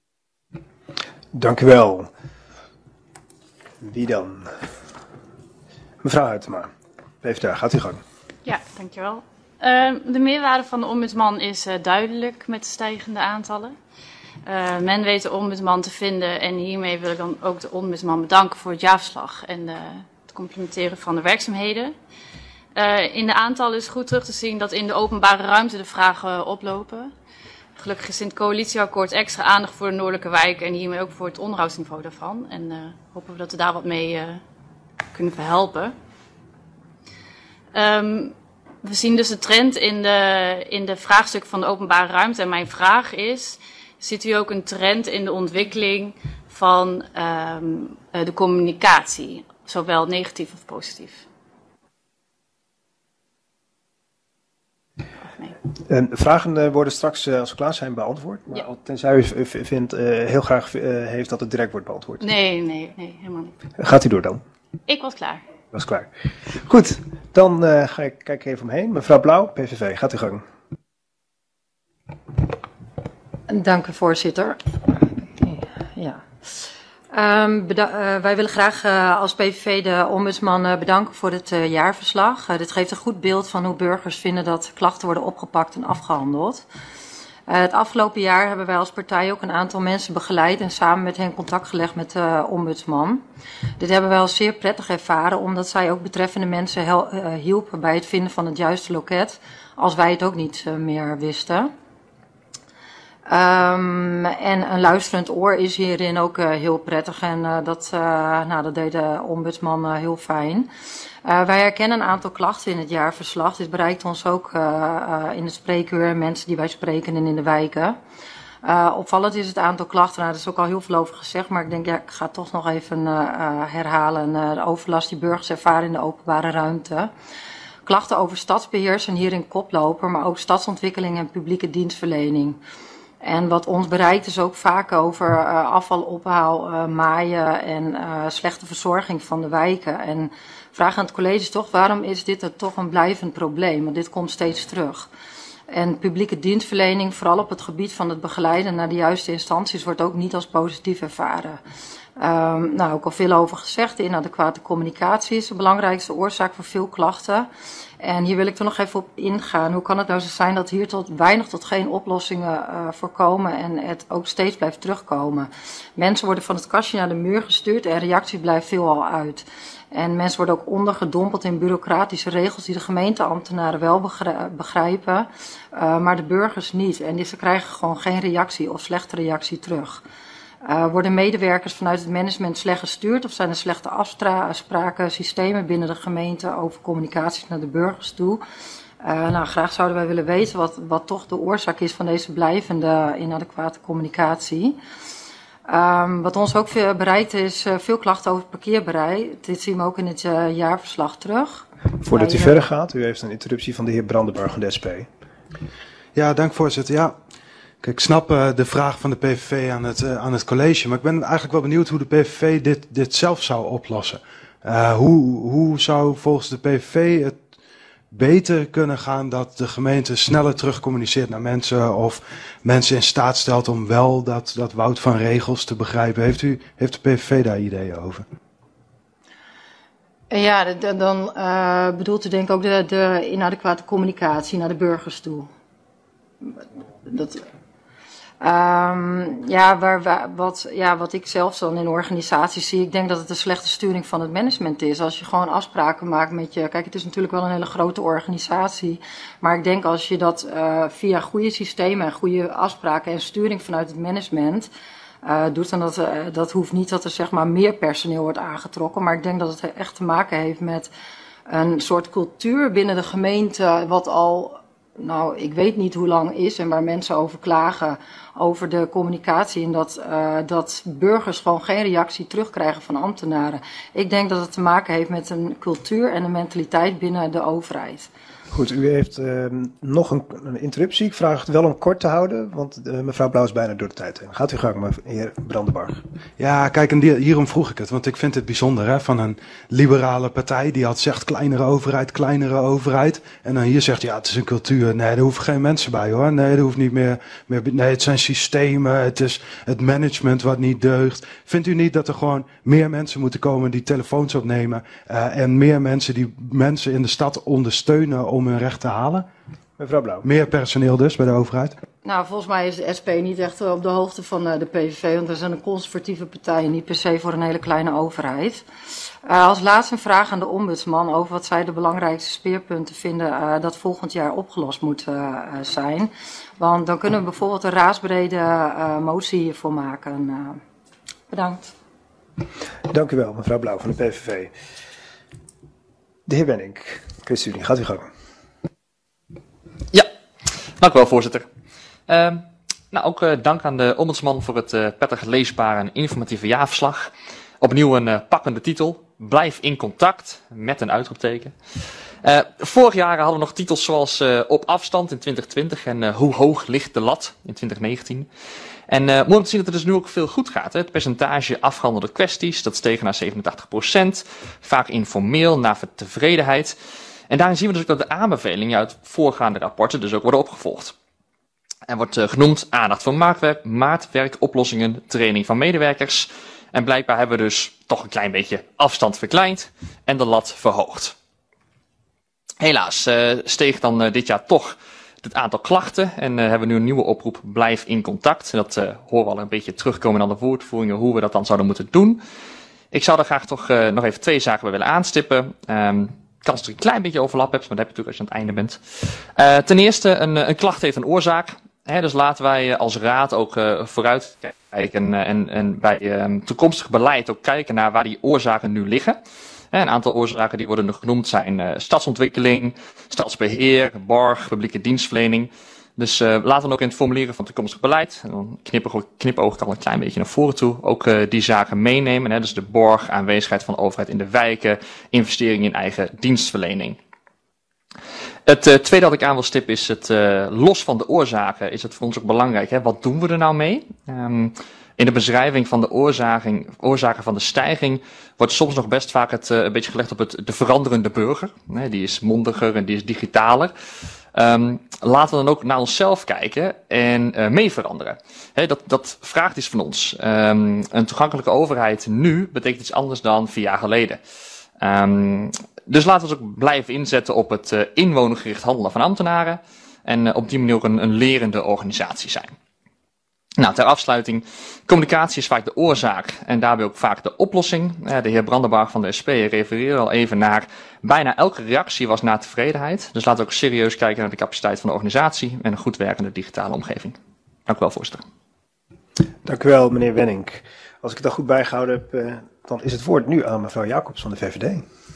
Dank u wel. Wie dan? Mevrouw Huytema, PvdA, gaat u gang. Ja, dankjewel. De meerwaarde van de ombudsman is duidelijk met de stijgende aantallen. Men weet de ombudsman te vinden en hiermee wil ik dan ook de ombudsman bedanken voor het jaarverslag en het complimenteren van de werkzaamheden. In de aantallen is goed terug te zien dat in de openbare ruimte de vragen oplopen. Gelukkig is in het coalitieakkoord extra aandacht voor de noordelijke wijken en hiermee ook voor het onderhoudsniveau daarvan. En hopen we dat we daar wat mee kunnen verhelpen. We zien dus de trend in de vraagstukken van de openbare ruimte. En mijn vraag is, ziet u ook een trend in de ontwikkeling van de communicatie, zowel negatief of positief? Vragen worden straks, als we klaar zijn, beantwoord. Maar tenzij u heel graag heeft dat het direct wordt beantwoord. Nee, helemaal niet. Gaat u door dan? Ik was klaar. Was klaar. Goed, dan ga ik kijken even omheen. Mevrouw Blauw, PVV, gaat u gang. Dank u, voorzitter. Ja. Wij willen graag als PVV de ombudsman bedanken voor het jaarverslag. Dit geeft een goed beeld van hoe burgers vinden dat klachten worden opgepakt en afgehandeld. Het afgelopen jaar hebben wij als partij ook een aantal mensen begeleid en samen met hen contact gelegd met de ombudsman. Dit hebben wij als zeer prettig ervaren, omdat zij ook betreffende mensen hielpen bij het vinden van het juiste loket, als wij het ook niet meer wisten. En een luisterend oor is hierin ook heel prettig en dat deed de ombudsman heel fijn. Wij herkennen een aantal klachten in het jaarverslag. Dit bereikt ons ook in het spreekuur, mensen die wij spreken en in de wijken. Opvallend is het aantal klachten, daar is ook al heel veel over gezegd, maar ik denk, ik ga het toch nog even herhalen. De overlast die burgers ervaren in de openbare ruimte. Klachten over stadsbeheer zijn hierin koploper, maar ook stadsontwikkeling en publieke dienstverlening. En wat ons bereikt is ook vaak over afvalophaal, maaien en slechte verzorging van de wijken. En vraag aan het college is toch, waarom is dit toch een blijvend probleem? Want dit komt steeds terug. En publieke dienstverlening, vooral op het gebied van het begeleiden naar de juiste instanties, wordt ook niet als positief ervaren. Ook al veel over gezegd, inadequate communicatie is de belangrijkste oorzaak voor veel klachten. En hier wil ik er nog even op ingaan. Hoe kan het nou zo zijn dat hier weinig tot geen oplossingen voorkomen en het ook steeds blijft terugkomen? Mensen worden van het kastje naar de muur gestuurd en reactie blijft veelal uit. En mensen worden ook ondergedompeld in bureaucratische regels die de gemeenteambtenaren wel begrijpen, maar de burgers niet. En ze krijgen gewoon geen reactie of slechte reactie terug. Worden medewerkers vanuit het management slecht gestuurd of zijn er slechte afspraken, systemen binnen de gemeente over communicaties naar de burgers toe? Graag zouden wij willen weten wat toch de oorzaak is van deze blijvende inadequate communicatie. Wat ons ook bereikt is veel klachten over parkeerbeleid. Dit zien we ook in het jaarverslag terug. Voordat u verder gaat, u heeft een interruptie van de heer Brandenburg van de SP. Ja, dank voorzitter. Ja. Kijk, ik snap de vraag van de PVV aan het college, maar ik ben eigenlijk wel benieuwd hoe de PVV dit zelf zou oplossen. Hoe zou volgens de PVV het beter kunnen gaan dat de gemeente sneller terugcommuniceert naar mensen of mensen in staat stelt om wel dat woud van regels te begrijpen? Heeft de PVV daar ideeën over? Ja, dan bedoelt u denk ik ook de inadequate communicatie naar de burgers toe. Wat ik zelf dan in organisaties zie, ik denk dat het een slechte sturing van het management is. Als je gewoon afspraken maakt met je, kijk, het is natuurlijk wel een hele grote organisatie, maar ik denk als je dat via goede systemen en goede afspraken en sturing vanuit het management doet, dan dat hoeft niet dat er zeg maar meer personeel wordt aangetrokken, maar ik denk dat het echt te maken heeft met een soort cultuur binnen de gemeente, wat al, ik weet niet hoe lang is en waar mensen over klagen over de communicatie en dat burgers gewoon geen reactie terugkrijgen van ambtenaren. Ik denk dat het te maken heeft met een cultuur en een mentaliteit binnen de overheid. Goed, u heeft nog een interruptie. Ik vraag het wel om kort te houden, want mevrouw Blauw is bijna door de tijd heen. Gaat u gang, heer Brandenburg. Ja, kijk, en hierom vroeg ik het, want ik vind het bijzonder hè, van een liberale partij die altijd zegt kleinere overheid. En dan hier zegt, ja, het is een cultuur. Nee, daar hoeven geen mensen bij hoor. Nee, er hoeft niet meer. Nee, het zijn systemen, het is het management wat niet deugt. Vindt u niet dat er gewoon meer mensen moeten komen die telefoons opnemen en meer mensen die mensen in de stad ondersteunen om hun recht te halen? Mevrouw Blauw. Meer personeel dus bij de overheid? Volgens mij is de SP niet echt op de hoogte van de PVV, want we zijn een conservatieve partij en niet per se voor een hele kleine overheid. Als laatste een vraag aan de ombudsman over wat zij de belangrijkste speerpunten vinden dat volgend jaar opgelost moet zijn. Want dan kunnen we bijvoorbeeld een raadsbrede motie hiervoor maken. Bedankt. Dank u wel, mevrouw Blauw van de PVV. De heer Wenning, ChristenUnie, gaat u gang. Ja, dank u wel, voorzitter. Ook dank aan de ombudsman voor het prettig leesbare en informatieve jaarverslag. Opnieuw een pakkende titel. Blijf in contact, met een uitroepteken. Vorig jaar hadden we nog titels zoals Op afstand in 2020 en Hoe hoog ligt de lat in 2019. En mooi om te zien dat het dus nu ook veel goed gaat. Hè? Het percentage afgehandelde kwesties, dat steeg naar 87%. Vaak informeel, naar tevredenheid. En daarin zien we dus ook dat de aanbevelingen uit voorgaande rapporten dus ook worden opgevolgd. Er wordt genoemd aandacht voor maatwerkoplossingen, training van medewerkers. En blijkbaar hebben we dus toch een klein beetje afstand verkleind en de lat verhoogd. Helaas steeg dan dit jaar toch het aantal klachten en hebben we nu een nieuwe oproep, blijf in contact. Dat horen we al een beetje terugkomen aan de woordvoeringen, hoe we dat dan zouden moeten doen. Ik zou daar graag toch nog even 2 zaken bij willen aanstippen. Kans dat ik een klein beetje overlap hebt, maar dat heb je natuurlijk als je aan het einde bent. Ten eerste, een klacht heeft een oorzaak. Dus laten wij als raad ook vooruit kijken en bij toekomstig beleid ook kijken naar waar die oorzaken nu liggen. Een aantal oorzaken die worden nog genoemd zijn stadsontwikkeling, stadsbeheer, borg, publieke dienstverlening. Dus laten we ook in het formuleren van toekomstig beleid, en dan knipoog ik al een klein beetje naar voren toe, ook die zaken meenemen. Dus de borg, aanwezigheid van de overheid in de wijken, investeringen in eigen dienstverlening. Het tweede dat ik aan wil stippen is het los van de oorzaken is het voor ons ook belangrijk. Hè? Wat doen we er nou mee? In de beschrijving van de oorzaken van de stijging wordt soms nog best vaak het een beetje gelegd op de veranderende burger. Die is mondiger en die is digitaler. Laten we dan ook naar onszelf kijken en mee veranderen. Dat vraagt iets van ons. Een toegankelijke overheid nu betekent iets anders dan 4 jaar geleden. Dus laten we ons ook blijven inzetten op het inwonergericht handelen van ambtenaren. En op die manier ook een lerende organisatie zijn. Nou, ter afsluiting. Communicatie is vaak de oorzaak en daarbij ook vaak de oplossing. De heer Brandenburg van de SP refereerde al even naar bijna elke reactie was naar tevredenheid. Dus laten we ook serieus kijken naar de capaciteit van de organisatie en een goed werkende digitale omgeving. Dank u wel, voorzitter. Dank u wel, meneer Wenning. Als ik het al goed bijgehouden heb, dan is het woord nu aan mevrouw Jacobs van de VVD.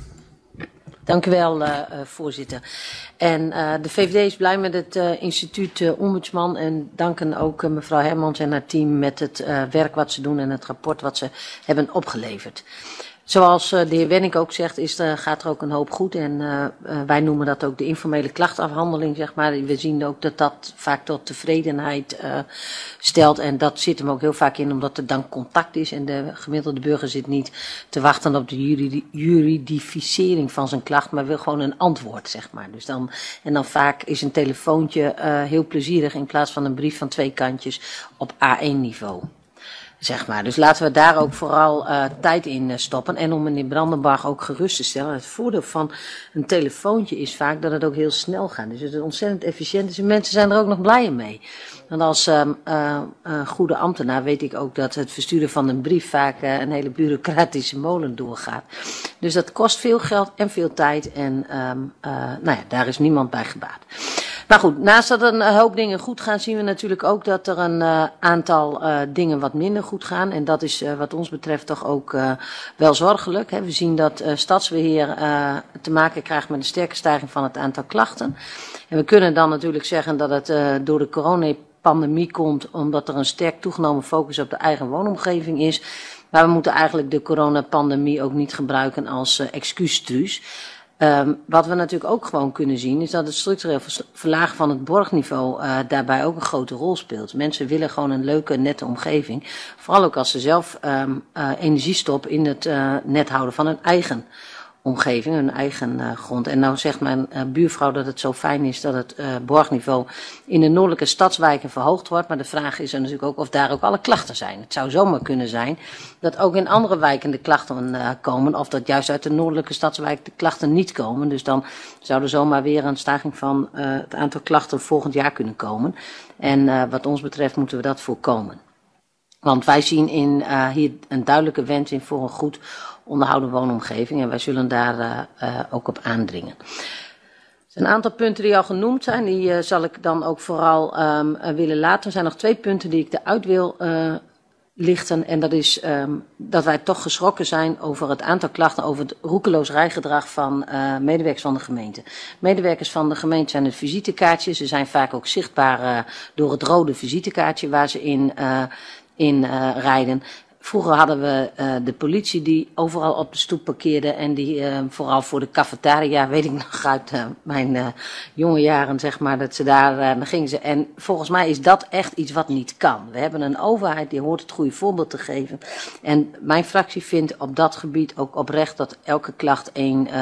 Dank u wel, voorzitter. En de VVD is blij met het instituut Ombudsman en danken ook mevrouw Hermans en haar team met het werk wat ze doen en het rapport wat ze hebben opgeleverd. Zoals de heer Wenning ook zegt, gaat er ook een hoop goed en wij noemen dat ook de informele klachtafhandeling, zeg maar. We zien ook dat dat vaak tot tevredenheid stelt en dat zit hem ook heel vaak in omdat er dan contact is en de gemiddelde burger zit niet te wachten op de juridificering van zijn klacht, maar wil gewoon een antwoord, zeg maar. Dus dan vaak is een telefoontje heel plezierig in plaats van een brief van 2 kantjes op A1-niveau. Zeg maar. Dus laten we daar ook vooral tijd in stoppen. En om meneer Brandenburg ook gerust te stellen, het voordeel van een telefoontje is vaak dat het ook heel snel gaat. Dus het is ontzettend efficiënt is en mensen zijn er ook nog blij mee. Want als goede ambtenaar weet ik ook dat het versturen van een brief vaak een hele bureaucratische molen doorgaat. Dus dat kost veel geld en veel tijd en daar is niemand bij gebaat. Maar goed, naast dat een hoop dingen goed gaan, zien we natuurlijk ook dat er een aantal dingen wat minder goed gaan. En dat is wat ons betreft toch ook wel zorgelijk. Hè. We zien dat Stadsbeheer te maken krijgt met een sterke stijging van het aantal klachten. En we kunnen dan natuurlijk zeggen dat het door de coronapandemie komt, omdat er een sterk toegenomen focus op de eigen woonomgeving is. Maar we moeten eigenlijk de coronapandemie ook niet gebruiken als excuustruus. Wat we natuurlijk ook gewoon kunnen zien is dat het structureel verlagen van het borgniveau daarbij ook een grote rol speelt. Mensen willen gewoon een leuke, nette omgeving. Vooral ook als ze zelf energie stoppen in het net houden van hun eigen omgeving, hun eigen grond. En nou zegt mijn buurvrouw dat het zo fijn is dat het borgniveau in de noordelijke stadswijken verhoogd wordt. Maar de vraag is er natuurlijk ook of daar ook alle klachten zijn. Het zou zomaar kunnen zijn dat ook in andere wijken de klachten komen. Of dat juist uit de noordelijke stadswijk de klachten niet komen. Dus dan zou er zomaar weer een stijging van het aantal klachten volgend jaar kunnen komen. En wat ons betreft moeten we dat voorkomen. Want wij zien hier een duidelijke wens in voor een goed onderhouden woonomgeving en wij zullen daar ook op aandringen. Er zijn een aantal punten die al genoemd zijn, die zal ik dan ook vooral willen laten. Er zijn nog 2 punten die ik eruit wil lichten en dat is dat wij toch geschrokken zijn over het aantal klachten over het roekeloos rijgedrag van medewerkers van de gemeente. Medewerkers van de gemeente zijn het visitekaartje, ze zijn vaak ook zichtbaar door het rode visitekaartje waar ze in rijden. Vroeger hadden we de politie die overal op de stoep parkeerde en die vooral voor de cafetaria, weet ik nog uit mijn jonge jaren, zeg maar, dat ze daar gingen ze. En volgens mij is dat echt iets wat niet kan. We hebben een overheid die hoort het goede voorbeeld te geven. En mijn fractie vindt op dat gebied ook oprecht dat elke klacht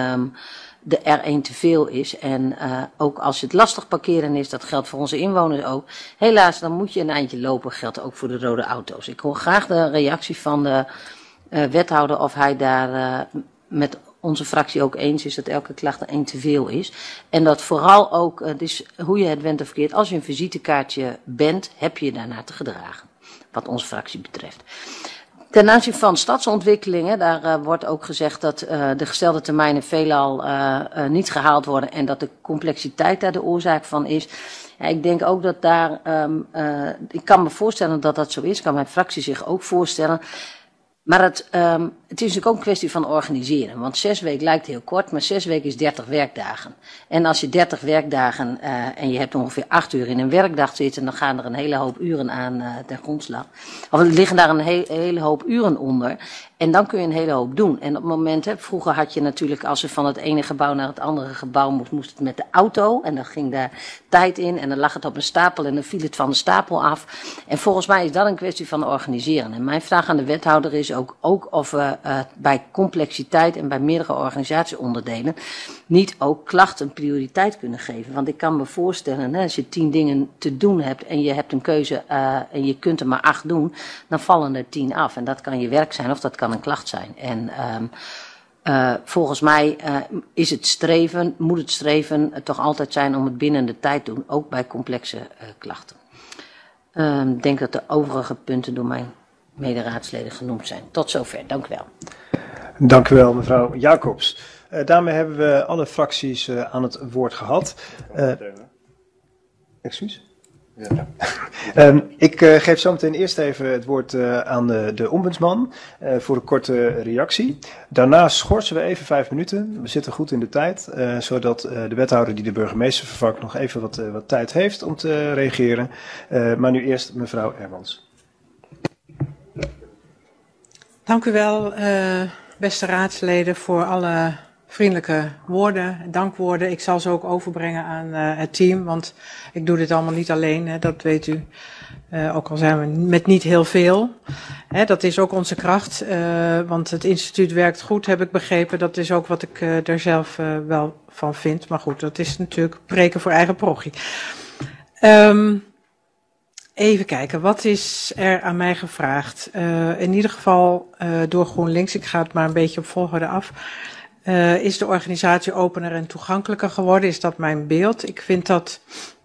er één te veel is. En ook als het lastig parkeren is, dat geldt voor onze inwoners ook. Helaas, dan moet je een eindje lopen, geldt ook voor de rode auto's. Ik hoor graag de reactie van de wethouder of hij daar met onze fractie ook eens is dat elke klacht er één te veel is. En dat vooral ook, dus hoe je het went of verkeerd, als je een visitekaartje bent, heb je je daarna te gedragen. Wat onze fractie betreft. Ten aanzien van stadsontwikkelingen, daar wordt ook gezegd dat de gestelde termijnen veelal niet gehaald worden en dat de complexiteit daar de oorzaak van is. Ja, ik denk ook dat daar, ik kan me voorstellen dat dat zo is, kan mijn fractie zich ook voorstellen. Maar het is natuurlijk ook een kwestie van organiseren. Want 6 weken lijkt heel kort, maar 6 weken is 30 werkdagen. En als je 30 werkdagen en je hebt ongeveer 8 uur in een werkdag zitten, dan gaan er een hele hoop uren aan ten grondslag. Of er liggen daar een hele hoop uren onder. En dan kun je een hele hoop doen. En op het moment, vroeger had je natuurlijk, als je van het ene gebouw naar het andere gebouw moest het met de auto. En dan ging daar tijd in en dan lag het op een stapel en dan viel het van de stapel af. En volgens mij is dat een kwestie van organiseren. En mijn vraag aan de wethouder is ook of we bij complexiteit en bij meerdere organisatieonderdelen niet ook klachten prioriteit kunnen geven. Want ik kan me voorstellen, als je 10 dingen te doen hebt en je hebt een keuze en je kunt er maar 8 doen, dan vallen er 10 af. En dat kan je werk zijn of dat kan een klacht zijn. En volgens mij moet het streven toch altijd zijn om het binnen de tijd te doen, ook bij complexe klachten. Ik denk dat de overige punten door mijn mederaadsleden genoemd zijn. Tot zover, dank u wel. Dank u wel, mevrouw Jacobs. Daarmee hebben we alle fracties aan het woord gehad. Excuus? Ja. Ik geef zo meteen eerst even het woord aan de ombudsman voor een korte reactie. Daarna schorsen we even 5 minuten. We zitten goed in de tijd, zodat de wethouder die de burgemeester vervangt nog even wat tijd heeft om te reageren. Maar nu eerst mevrouw Hermans. Dank u wel, beste raadsleden, voor alle vriendelijke woorden, dankwoorden. Ik zal ze ook overbrengen aan het team, want ik doe dit allemaal niet alleen, hè, dat weet u. Ook al zijn we met niet heel veel. Hè, dat is ook onze kracht, want het instituut werkt goed, heb ik begrepen. Dat is ook wat ik er zelf wel van vind. Maar goed, dat is natuurlijk preken voor eigen parochie. Even kijken, wat is er aan mij gevraagd? In ieder geval door GroenLinks, ik ga het maar een beetje op volgorde af. Is de organisatie opener en toegankelijker geworden? Is dat mijn beeld? Ik vind dat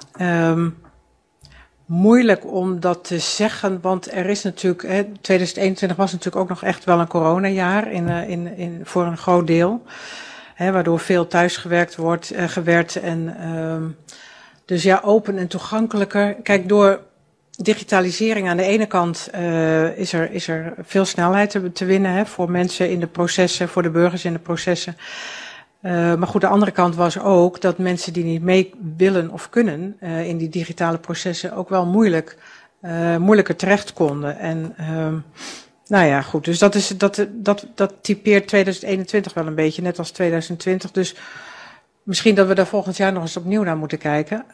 moeilijk om dat te zeggen, want er is natuurlijk, 2021 was natuurlijk ook nog echt wel een coronajaar voor een groot deel. Waardoor veel thuisgewerkt gewerkt en dus ja, open en toegankelijker. Kijk, door digitalisering aan de ene kant is er veel snelheid te winnen voor mensen in de processen, voor de burgers in de processen. Maar goed, de andere kant was ook dat mensen die niet mee willen of kunnen in die digitale processen ook wel moeilijker terecht konden. En nou ja, goed, dus dat typeert 2021 wel een beetje, net als 2020. Dus misschien dat we daar volgend jaar nog eens opnieuw naar moeten kijken.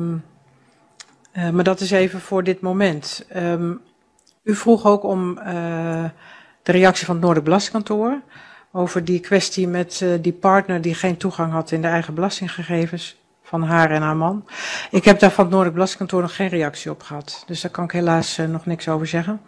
Maar dat is even voor dit moment. U vroeg ook om de reactie van het Noordelijk Belastingkantoor over die kwestie met die partner die geen toegang had in de eigen belastinggegevens van haar en haar man. Ik heb daar van het Noordelijk Belastingkantoor nog geen reactie op gehad. Dus daar kan ik helaas nog niks over zeggen.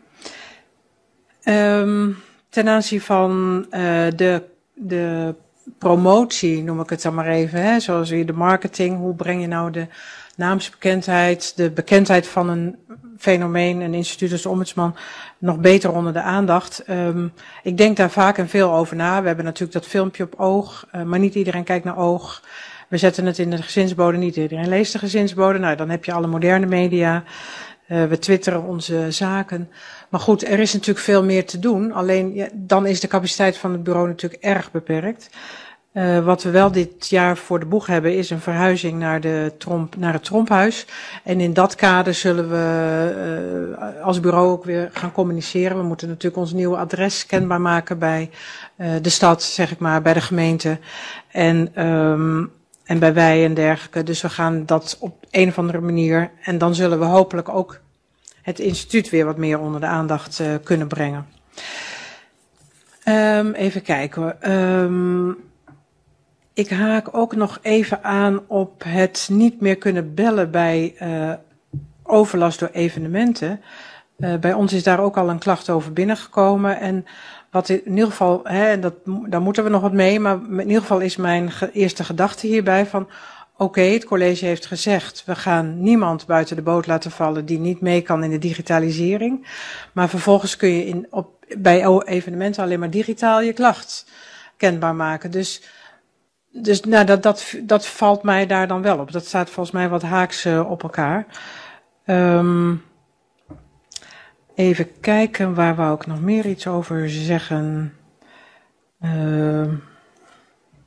Ten aanzien van de promotie, noem ik het dan maar even, zoals de marketing, hoe breng je nou de naamsbekendheid, de bekendheid van een fenomeen, een instituut als de ombudsman, nog beter onder de aandacht. Ik denk daar vaak en veel over na. We hebben natuurlijk dat filmpje op oog, maar niet iedereen kijkt naar oog. We zetten het in de gezinsbode, niet iedereen leest de gezinsbode. Nou, dan heb je alle moderne media. We twitteren onze zaken. Maar goed, er is natuurlijk veel meer te doen. Alleen, ja, dan is de capaciteit van het bureau natuurlijk erg beperkt. Wat we wel dit jaar voor de boeg hebben is een verhuizing naar het Tromphuis. En in dat kader zullen we als bureau ook weer gaan communiceren. We moeten natuurlijk ons nieuwe adres kenbaar maken bij de stad, zeg ik maar, bij de gemeente en bij wij en dergelijke. Dus we gaan dat op een of andere manier. En dan zullen we hopelijk ook het instituut weer wat meer onder de aandacht kunnen brengen. Even kijken hoor. Ik haak ook nog even aan op het niet meer kunnen bellen bij overlast door evenementen. Bij ons is daar ook al een klacht over binnengekomen. En wat in ieder geval, daar moeten we nog wat mee, maar in ieder geval is mijn eerste gedachte hierbij van oké, het college heeft gezegd, we gaan niemand buiten de boot laten vallen die niet mee kan in de digitalisering. Maar vervolgens kun je bij evenementen alleen maar digitaal je klacht kenbaar maken. Dus nou, dat valt mij daar dan wel op. Dat staat volgens mij wat haaks op elkaar. Even kijken, waar wou ik nog meer iets over zeggen?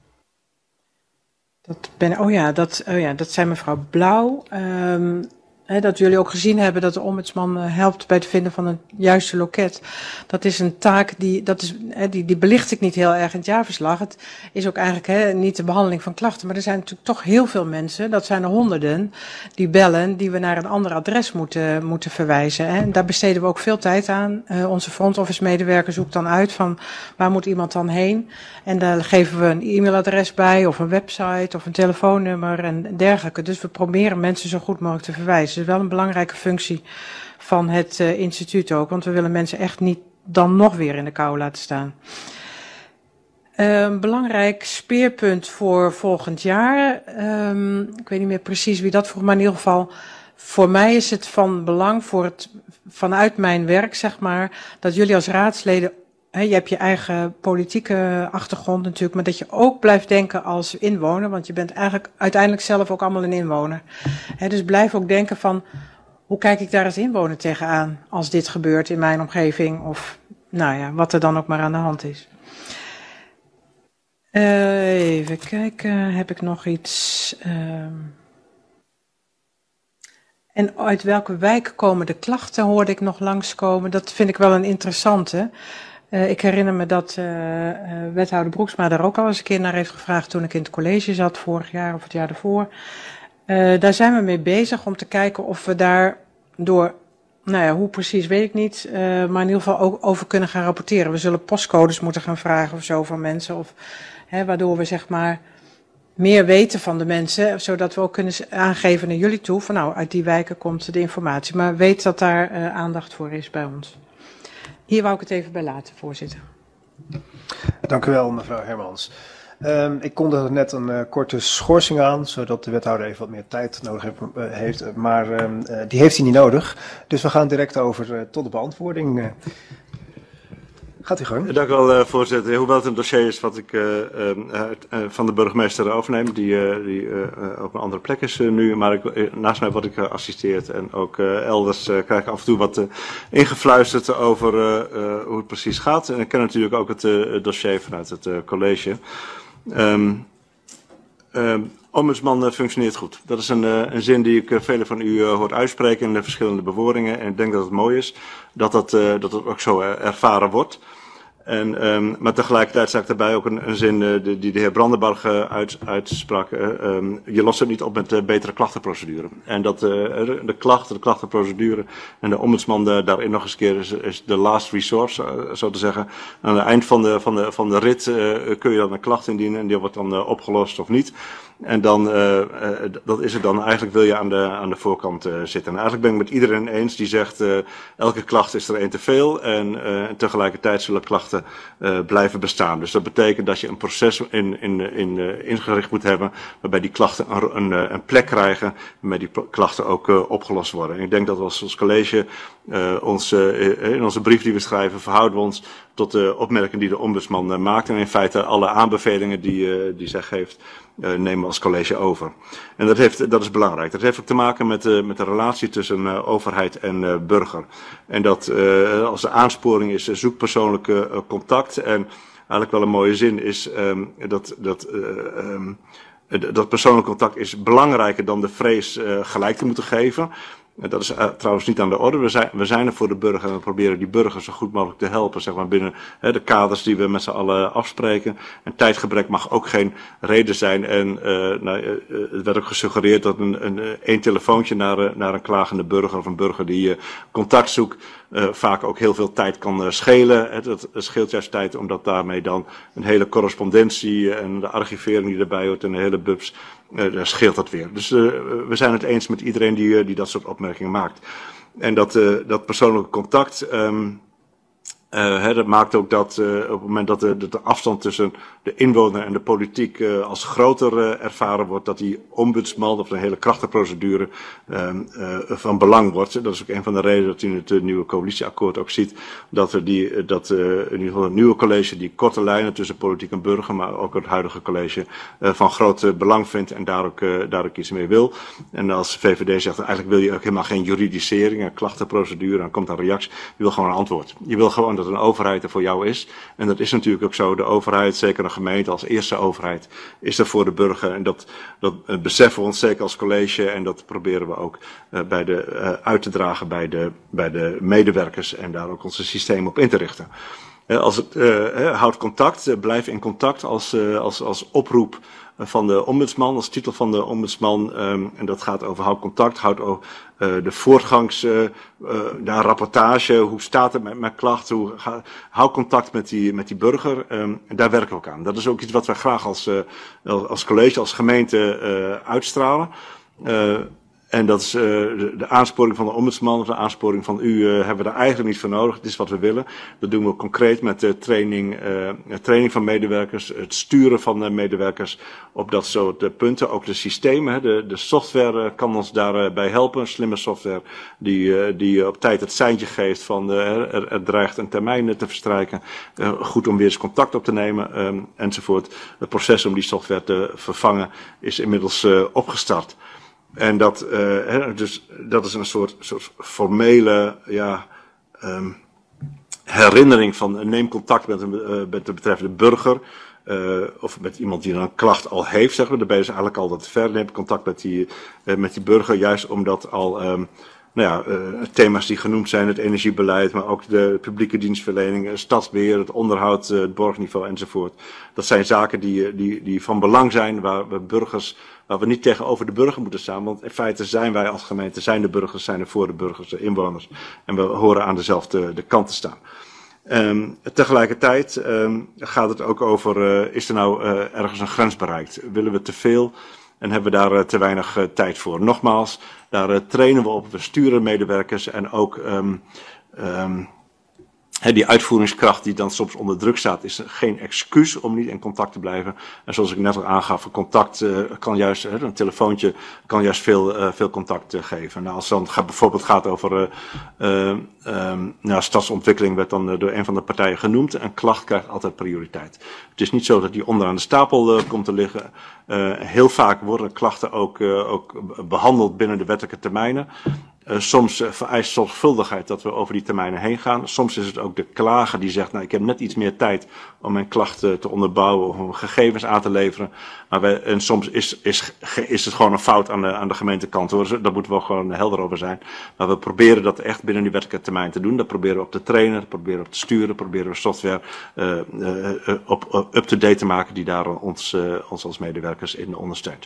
Dat zei mevrouw Blauw. dat jullie ook gezien hebben dat de ombudsman helpt bij het vinden van een juiste loket. Dat is een taak die belicht ik niet heel erg in het jaarverslag. Het is ook eigenlijk niet de behandeling van klachten, maar er zijn natuurlijk toch heel veel mensen, dat zijn er honderden, die bellen, die we naar een ander adres moeten verwijzen. En daar besteden we ook veel tijd aan. Onze front office medewerker zoekt dan uit van waar moet iemand dan heen. En daar geven we een e-mailadres bij of een website of een telefoonnummer en dergelijke. Dus we proberen mensen zo goed mogelijk te verwijzen. Dat is wel een belangrijke functie van het instituut ook, want we willen mensen echt niet dan nog weer in de kou laten staan. Belangrijk speerpunt voor volgend jaar. Ik weet niet meer precies wie dat vroeg, maar in ieder geval voor mij is het van belang vanuit mijn werk, zeg maar, dat jullie als raadsleden, je hebt je eigen politieke achtergrond natuurlijk, maar dat je ook blijft denken als inwoner, want je bent eigenlijk uiteindelijk zelf ook allemaal een inwoner. Dus blijf ook denken van, hoe kijk ik daar als inwoner tegenaan als dit gebeurt in mijn omgeving of nou ja, wat er dan ook maar aan de hand is. Even kijken, heb ik nog iets? En uit welke wijk komen de klachten, hoorde ik nog langskomen. Dat vind ik wel een interessante. Ik herinner me dat wethouder Broeksma daar ook al eens een keer naar heeft gevraagd toen ik in het college zat, vorig jaar of het jaar daarvoor. Daar zijn we mee bezig om te kijken of we daar door, nou ja, hoe precies weet ik niet, maar in ieder geval ook over kunnen gaan rapporteren. We zullen postcodes moeten gaan vragen of zo van mensen, of waardoor we zeg maar meer weten van de mensen, zodat we ook kunnen aangeven naar jullie toe van nou, uit die wijken komt de informatie. Maar weet dat daar aandacht voor is bij ons. Hier wou ik het even bij laten, voorzitter. Dank u wel, mevrouw Hermans. Ik kondigde net een korte schorsing aan, zodat de wethouder even wat meer tijd nodig heeft. Maar die heeft hij niet nodig. Dus we gaan direct over tot de beantwoording. Gaat u gang. Dank u wel, voorzitter. Hoewel het een dossier is wat ik van de burgemeester overneem, die op een andere plek is nu, maar naast mij word ik geassisteerd en ook elders krijg ik af en toe wat ingefluisterd over hoe het precies gaat. En ik ken natuurlijk ook het dossier vanuit het college. Ombudsman functioneert goed. Dat is een zin die ik velen van u hoor uitspreken in de verschillende bewoordingen. En ik denk dat het mooi is dat dat ook zo ervaren wordt. Maar tegelijkertijd zei ik daarbij ook een zin die de heer Brandenburg uitsprak. Je lost het niet op met betere klachtenprocedure. En dat de klachtenprocedure en de ombudsman daarin nog eens een keer is de last resource, zo te zeggen. Aan het eind van de rit kun je dan een klacht indienen en die wordt dan opgelost of niet. En dan, dat is het dan, eigenlijk wil je aan de voorkant zitten. En eigenlijk ben ik met iedereen eens die zegt, elke klacht is er één te veel en tegelijkertijd zullen klachten blijven bestaan. Dus dat betekent dat je een proces ingericht moet hebben waarbij die klachten een plek krijgen, waarmee die klachten ook opgelost worden. En ik denk dat we als college in onze brief die we schrijven, verhouden we ons tot de opmerkingen die de ombudsman maakt. En in feite alle aanbevelingen die zij geeft, nemen we als college over. En dat is belangrijk. Dat heeft ook te maken met de relatie tussen overheid en burger. En dat als de aansporing is, zoek persoonlijke contact. En eigenlijk wel een mooie zin is dat persoonlijk contact is belangrijker dan de vrees gelijk te moeten geven. Dat is trouwens niet aan de orde. We zijn er voor de burger en we proberen die burger zo goed mogelijk te helpen, zeg maar, binnen de kaders die we met z'n allen afspreken. En tijdgebrek mag ook geen reden zijn. En het werd ook gesuggereerd dat één telefoontje naar een klagende burger of een burger die contact zoekt, vaak ook heel veel tijd kan schelen. Dat scheelt juist tijd, omdat daarmee dan een hele correspondentie en de archivering die erbij hoort en de hele bubs, daar scheelt dat weer. Dus we zijn het eens met iedereen die dat soort opmerkingen maakt. En dat persoonlijke contact, dat maakt ook dat op het moment dat de afstand tussen de inwoner en de politiek als groter ervaren wordt, dat die ombudsman of de hele krachtenprocedure van belang wordt. Dat is ook een van de redenen dat u in het nieuwe coalitieakkoord ook ziet dat in ieder geval het nieuwe college die korte lijnen tussen politiek en burger, maar ook het huidige college van groot belang vindt en daar ook iets mee wil. En als VVD zegt, eigenlijk wil je ook helemaal geen juridisering, een klachtenprocedure, dan komt een reactie. Je wil gewoon een antwoord. Je wil gewoon dat een overheid er voor jou is. En dat is natuurlijk ook zo. De overheid, zeker een gemeente als eerste overheid, is er voor de burger. En dat beseffen we ons zeker als college. En dat proberen we ook uit te dragen bij de medewerkers. En daar ook onze systeem op in te richten. Houd contact, blijf in contact als oproep van de ombudsman, als titel van de ombudsman. En dat gaat over houd contact, houd de voortgangs, rapportage, hoe staat het met mijn klacht, hou contact met die burger. En daar werken we ook aan. Dat is ook iets wat wij graag als college, als gemeente uitstralen. En dat is de aansporing van de ombudsman of de aansporing van u hebben we daar eigenlijk niet voor nodig. Het is wat we willen. Dat doen we concreet met de training van medewerkers, het sturen van de medewerkers op dat soort punten. Ook de systemen, de software kan ons daarbij helpen. Slimme software die op tijd het seintje geeft van er dreigt een termijn te verstrijken. Goed om weer eens contact op te nemen enzovoort. Het proces om die software te vervangen is inmiddels opgestart. En dus dat is een soort formele herinnering van neem contact met de betreffende burger. Of met iemand die dan een klacht al heeft, zeggen we. Daarbij is eigenlijk al wat ver. Neem contact met die burger, juist omdat al thema's die genoemd zijn, het energiebeleid, maar ook de publieke dienstverlening, stadsbeheer, het onderhoud, het borgniveau enzovoort. Dat zijn zaken die van belang zijn, waar we niet tegenover de burger moeten staan, want in feite zijn wij als gemeente, zijn de burgers, zijn er voor de burgers, de inwoners. En we horen aan dezelfde kant te staan. Tegelijkertijd gaat het ook over, is er nou ergens een grens bereikt? Willen we te veel en hebben we daar te weinig tijd voor? Nogmaals, daar trainen we op, we sturen medewerkers en ook die uitvoeringskracht die dan soms onder druk staat, is geen excuus om niet in contact te blijven. En zoals ik net al aangaf, contact kan juist, een telefoontje kan juist veel contact geven. Nou, als het dan bijvoorbeeld gaat over stadsontwikkeling, werd dan door een van de partijen genoemd. Een klacht krijgt altijd prioriteit. Het is niet zo dat die onderaan de stapel komt te liggen. Heel vaak worden klachten ook behandeld binnen de wettelijke termijnen. Soms vereist zorgvuldigheid dat we over die termijnen heen gaan. Soms is het ook de klager die zegt, nou ik heb net iets meer tijd om mijn klachten te onderbouwen of om gegevens aan te leveren. En soms is het gewoon een fout aan de gemeentekant. Hoor. Daar moeten we gewoon helder over zijn. Maar we proberen dat echt binnen die wettelijke termijn te doen. Dat proberen we op te trainen, dat proberen we op te sturen, proberen we software up-to-date te maken die daar ons als medewerkers in ondersteunt.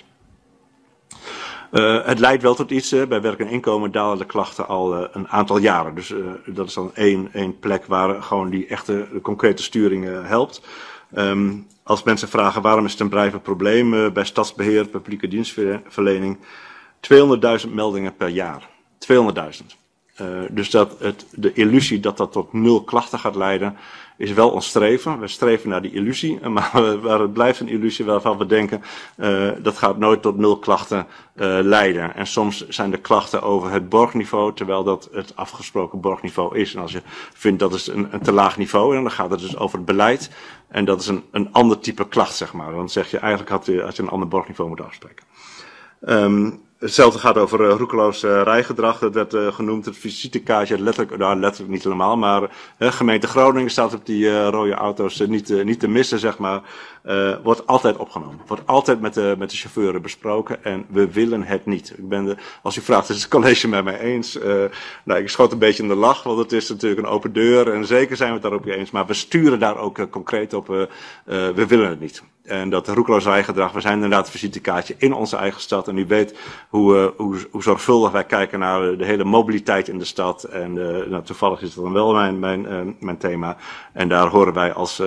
Het leidt wel tot iets. Bij werk en inkomen dalen de klachten al een aantal jaren. Dus dat is dan één plek waar gewoon die echte concrete sturing helpt. Als mensen vragen waarom is het een blijvend probleem bij stadsbeheer, publieke dienstverlening. 200.000 meldingen per jaar. 200.000. Dus de illusie dat tot 0 klachten gaat leiden, is wel ons streven. We streven naar die illusie, maar het blijft een illusie waarvan we denken, dat gaat nooit tot 0 klachten leiden. En soms zijn de klachten over het borgniveau, terwijl dat het afgesproken borgniveau is. En als je vindt dat is een te laag niveau, dan gaat het dus over het beleid. En dat is een ander type klacht, zeg maar. Dan zeg je, eigenlijk had je een ander borgniveau moeten afspreken. Hetzelfde gaat over roekeloos rijgedrag. Dat werd genoemd, het visitekaartje, letterlijk niet helemaal, maar gemeente Groningen staat op die rode auto's niet te missen, zeg maar. Wordt altijd opgenomen. Wordt altijd met de chauffeur besproken en we willen het niet. Als u vraagt, is het college met mij eens? Ik schoot een beetje in de lach, want het is natuurlijk een open deur en zeker zijn we het daarop eens, maar we sturen daar ook concreet op, we willen het niet. En dat roekeloos rijgedrag, we zijn inderdaad een visitekaartje in onze eigen stad. En u weet hoe zorgvuldig wij kijken naar de hele mobiliteit in de stad. En toevallig is dat dan wel mijn thema. En daar horen wij als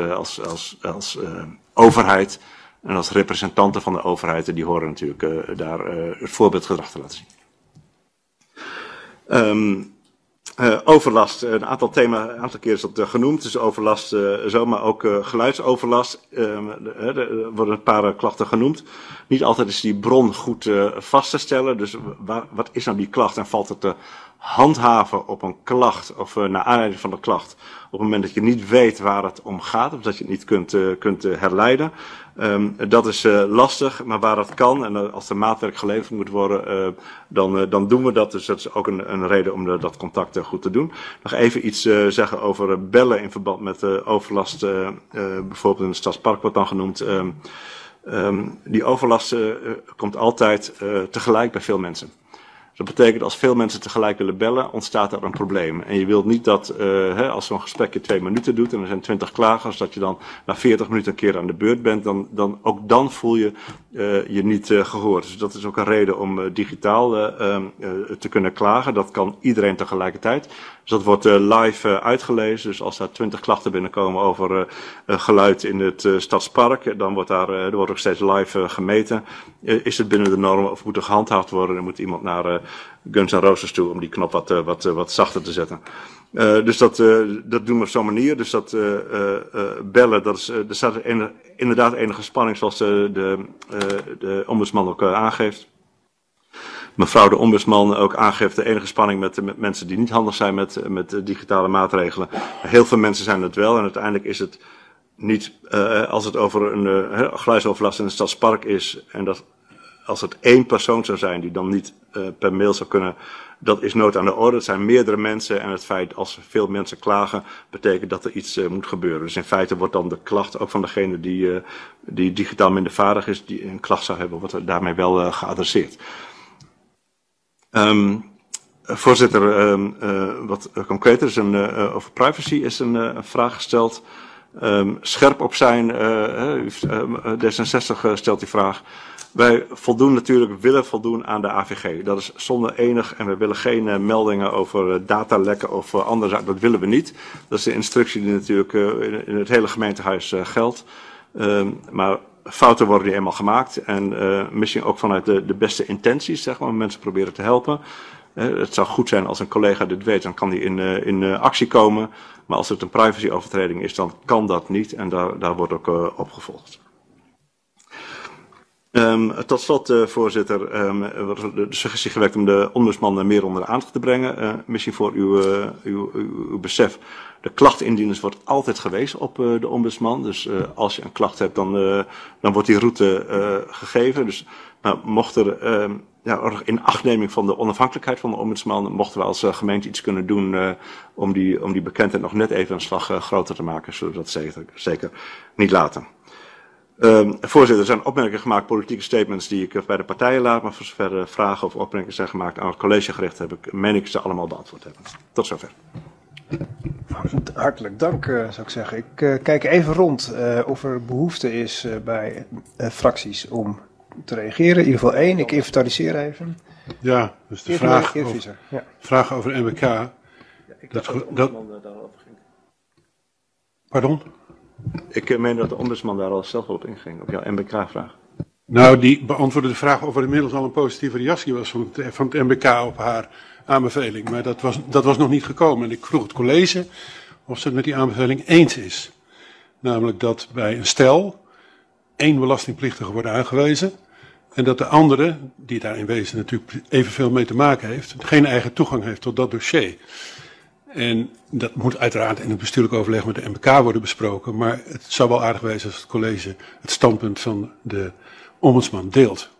overheid en als representanten van de overheid, die horen natuurlijk daar het voorbeeldgedrag te laten zien. Overlast, een aantal keer is dat genoemd, dus overlast maar ook geluidsoverlast. Er worden een paar klachten genoemd. Niet altijd is die bron goed vast te stellen, dus wat is nou die klacht en valt het te handhaven op een klacht of naar aanleiding van de klacht op het moment dat je niet weet waar het om gaat of dat je het niet kunt herleiden. Dat is lastig, maar waar dat kan en als er maatwerk geleverd moet worden, dan doen we dat. Dus dat is ook een reden om dat contact goed te doen. Nog even iets zeggen over bellen in verband met overlast, bijvoorbeeld in het Stadspark wordt dan genoemd. Die overlast komt altijd tegelijk bij veel mensen. Dat betekent als veel mensen tegelijk willen bellen, ontstaat er een probleem. En je wilt niet dat als zo'n gesprekje 2 minuten doet en er zijn 20 klagers, dat je dan na 40 minuten een keer aan de beurt bent, ook dan voel je je niet gehoord. Dus dat is ook een reden om digitaal te kunnen klagen. Dat kan iedereen tegelijkertijd. Dus dat wordt live uitgelezen. Dus als er 20 klachten binnenkomen over geluid in het Stadspark, dan wordt er wordt ook steeds live gemeten. Is het binnen de normen of moet er gehandhaafd worden? Dan moet iemand naar Guns N' Roses toe om die knop wat zachter te zetten. Dus dat doen we op zo'n manier. Dus dat bellen, er staat inderdaad enige spanning zoals de ombudsman ook aangeeft. Mevrouw de ombudsman ook aangeeft de enige spanning met mensen die niet handig zijn met digitale maatregelen. Heel veel mensen zijn het wel en uiteindelijk is het niet, als het over een geluidsoverlast in het Stadspark is en dat als het 1 persoon zou zijn die dan niet per mail zou kunnen, dat is nooit aan de orde. Het zijn meerdere mensen en het feit als veel mensen klagen betekent dat er iets moet gebeuren. Dus in feite wordt dan de klacht ook van degene die digitaal minder vaardig is, die een klacht zou hebben, wordt daarmee wel geadresseerd. Voorzitter, wat concreter is over privacy is een vraag gesteld. Scherp op zijn, D66 stelt die vraag. Wij willen voldoen aan de AVG. Dat is zonder enig en we willen geen meldingen over datalekken of andere zaken. Dat willen we niet. Dat is de instructie die natuurlijk in het hele gemeentehuis geldt. Maar fouten worden die eenmaal gemaakt en misschien ook vanuit de beste intenties, zeg maar, mensen proberen te helpen. Het zou goed zijn als een collega dit weet, dan kan die in actie komen. Maar als het een privacyovertreding is, dan kan dat niet en daar wordt ook op gevolgd. Tot slot, voorzitter, wordt de suggestie gewekt om de ombudsman meer onder de aandacht te brengen. Misschien voor uw besef. De klachtindieners wordt altijd gewezen op de ombudsman. Dus als je een klacht hebt, dan wordt die route gegeven. Dus mocht er in achtneming van de onafhankelijkheid van de ombudsman, mochten we als gemeente iets kunnen doen om die bekendheid nog net even een slag groter te maken. Zullen we dat zeker niet laten. Voorzitter, er zijn opmerkingen gemaakt, politieke statements die ik bij de partijen laat, maar voor zover vragen of opmerkingen zijn gemaakt aan het college gericht, meen ik ze allemaal beantwoord hebben. Tot zover. Hartelijk dank, zou ik zeggen. Ik kijk even rond of er behoefte is bij fracties om te reageren. In ieder geval 1, ik inventariseer even. Ja, dus de vraag over MBK. Ja, Pardon? Ik meen dat de ombudsman daar al zelf op inging, op jouw MBK-vraag. Nou, die beantwoordde de vraag of er inmiddels al een positieve reactie was van het MBK op haar aanbeveling. Maar dat was nog niet gekomen. En ik vroeg het college of ze het met die aanbeveling eens is. Namelijk dat bij een stel 1 belastingplichtige wordt aangewezen. En dat de andere, die daar in wezen natuurlijk evenveel mee te maken heeft, geen eigen toegang heeft tot dat dossier. En dat moet uiteraard in het bestuurlijk overleg met de MBK worden besproken. Maar het zou wel aardig wezen als het college het standpunt van de ombudsman deelt.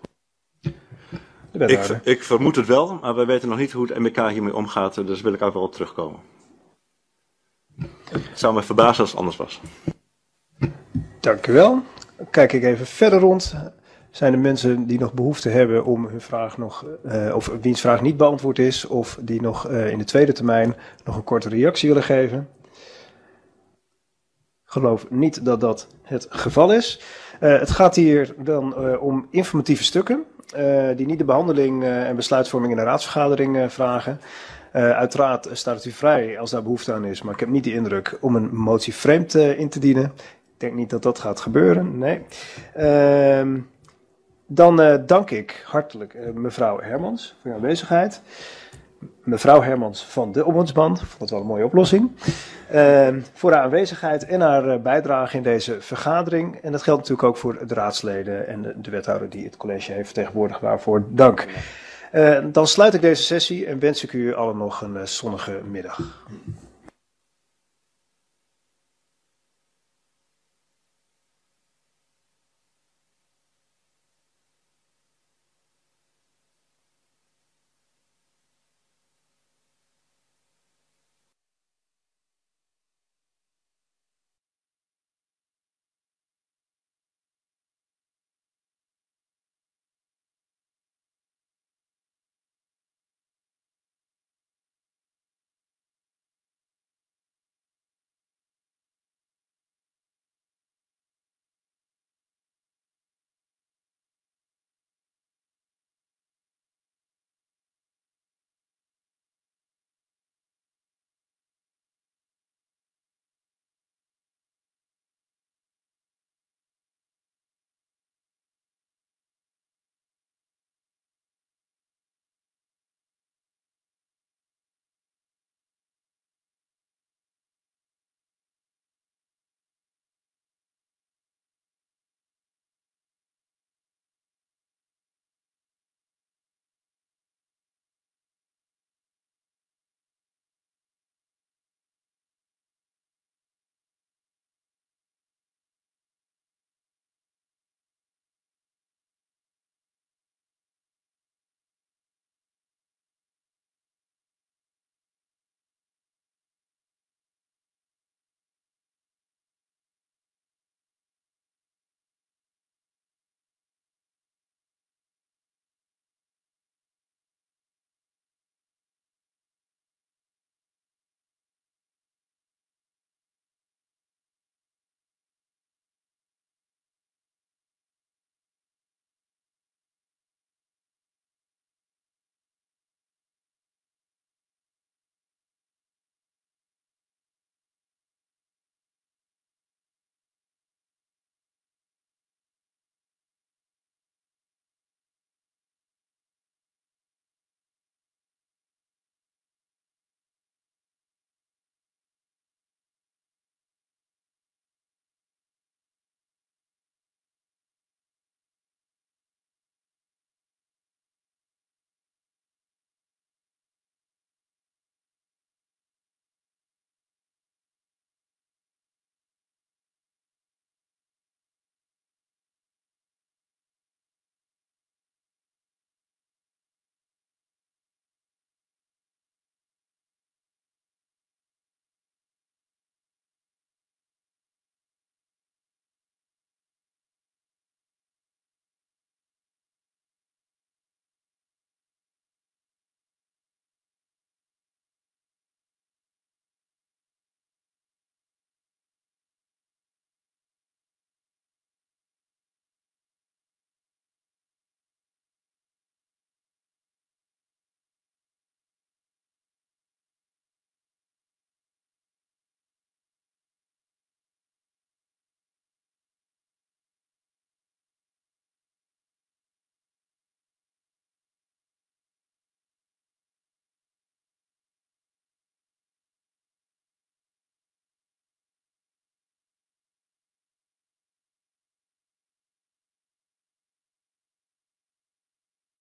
Ik vermoed het wel, maar wij weten nog niet hoe het MBK hiermee omgaat. Dus wil ik ook wel op terugkomen. Het zou me verbazen als het anders was. Dank u wel. Kijk ik even verder rond. Zijn er mensen die nog behoefte hebben om hun vraag nog, of wiens vraag niet beantwoord is, of die nog in de tweede termijn nog een korte reactie willen geven? Ik geloof niet dat dat het geval is. Het gaat hier dan om informatieve stukken, die niet de behandeling en besluitvorming in een raadsvergadering vragen. Uiteraard staat het u vrij als daar behoefte aan is, maar ik heb niet de indruk om een motie vreemd in te dienen. Ik denk niet dat dat gaat gebeuren, nee. Dan dank ik hartelijk mevrouw Hermans voor uw aanwezigheid. Mevrouw Hermans van de ombudsman, ik vond het wel een mooie oplossing. Voor haar aanwezigheid en haar bijdrage in deze vergadering. En dat geldt natuurlijk ook voor de raadsleden en de wethouder die het college heeft vertegenwoordigd, waarvoor dank. Dan sluit ik deze sessie en wens ik u allen nog een zonnige middag.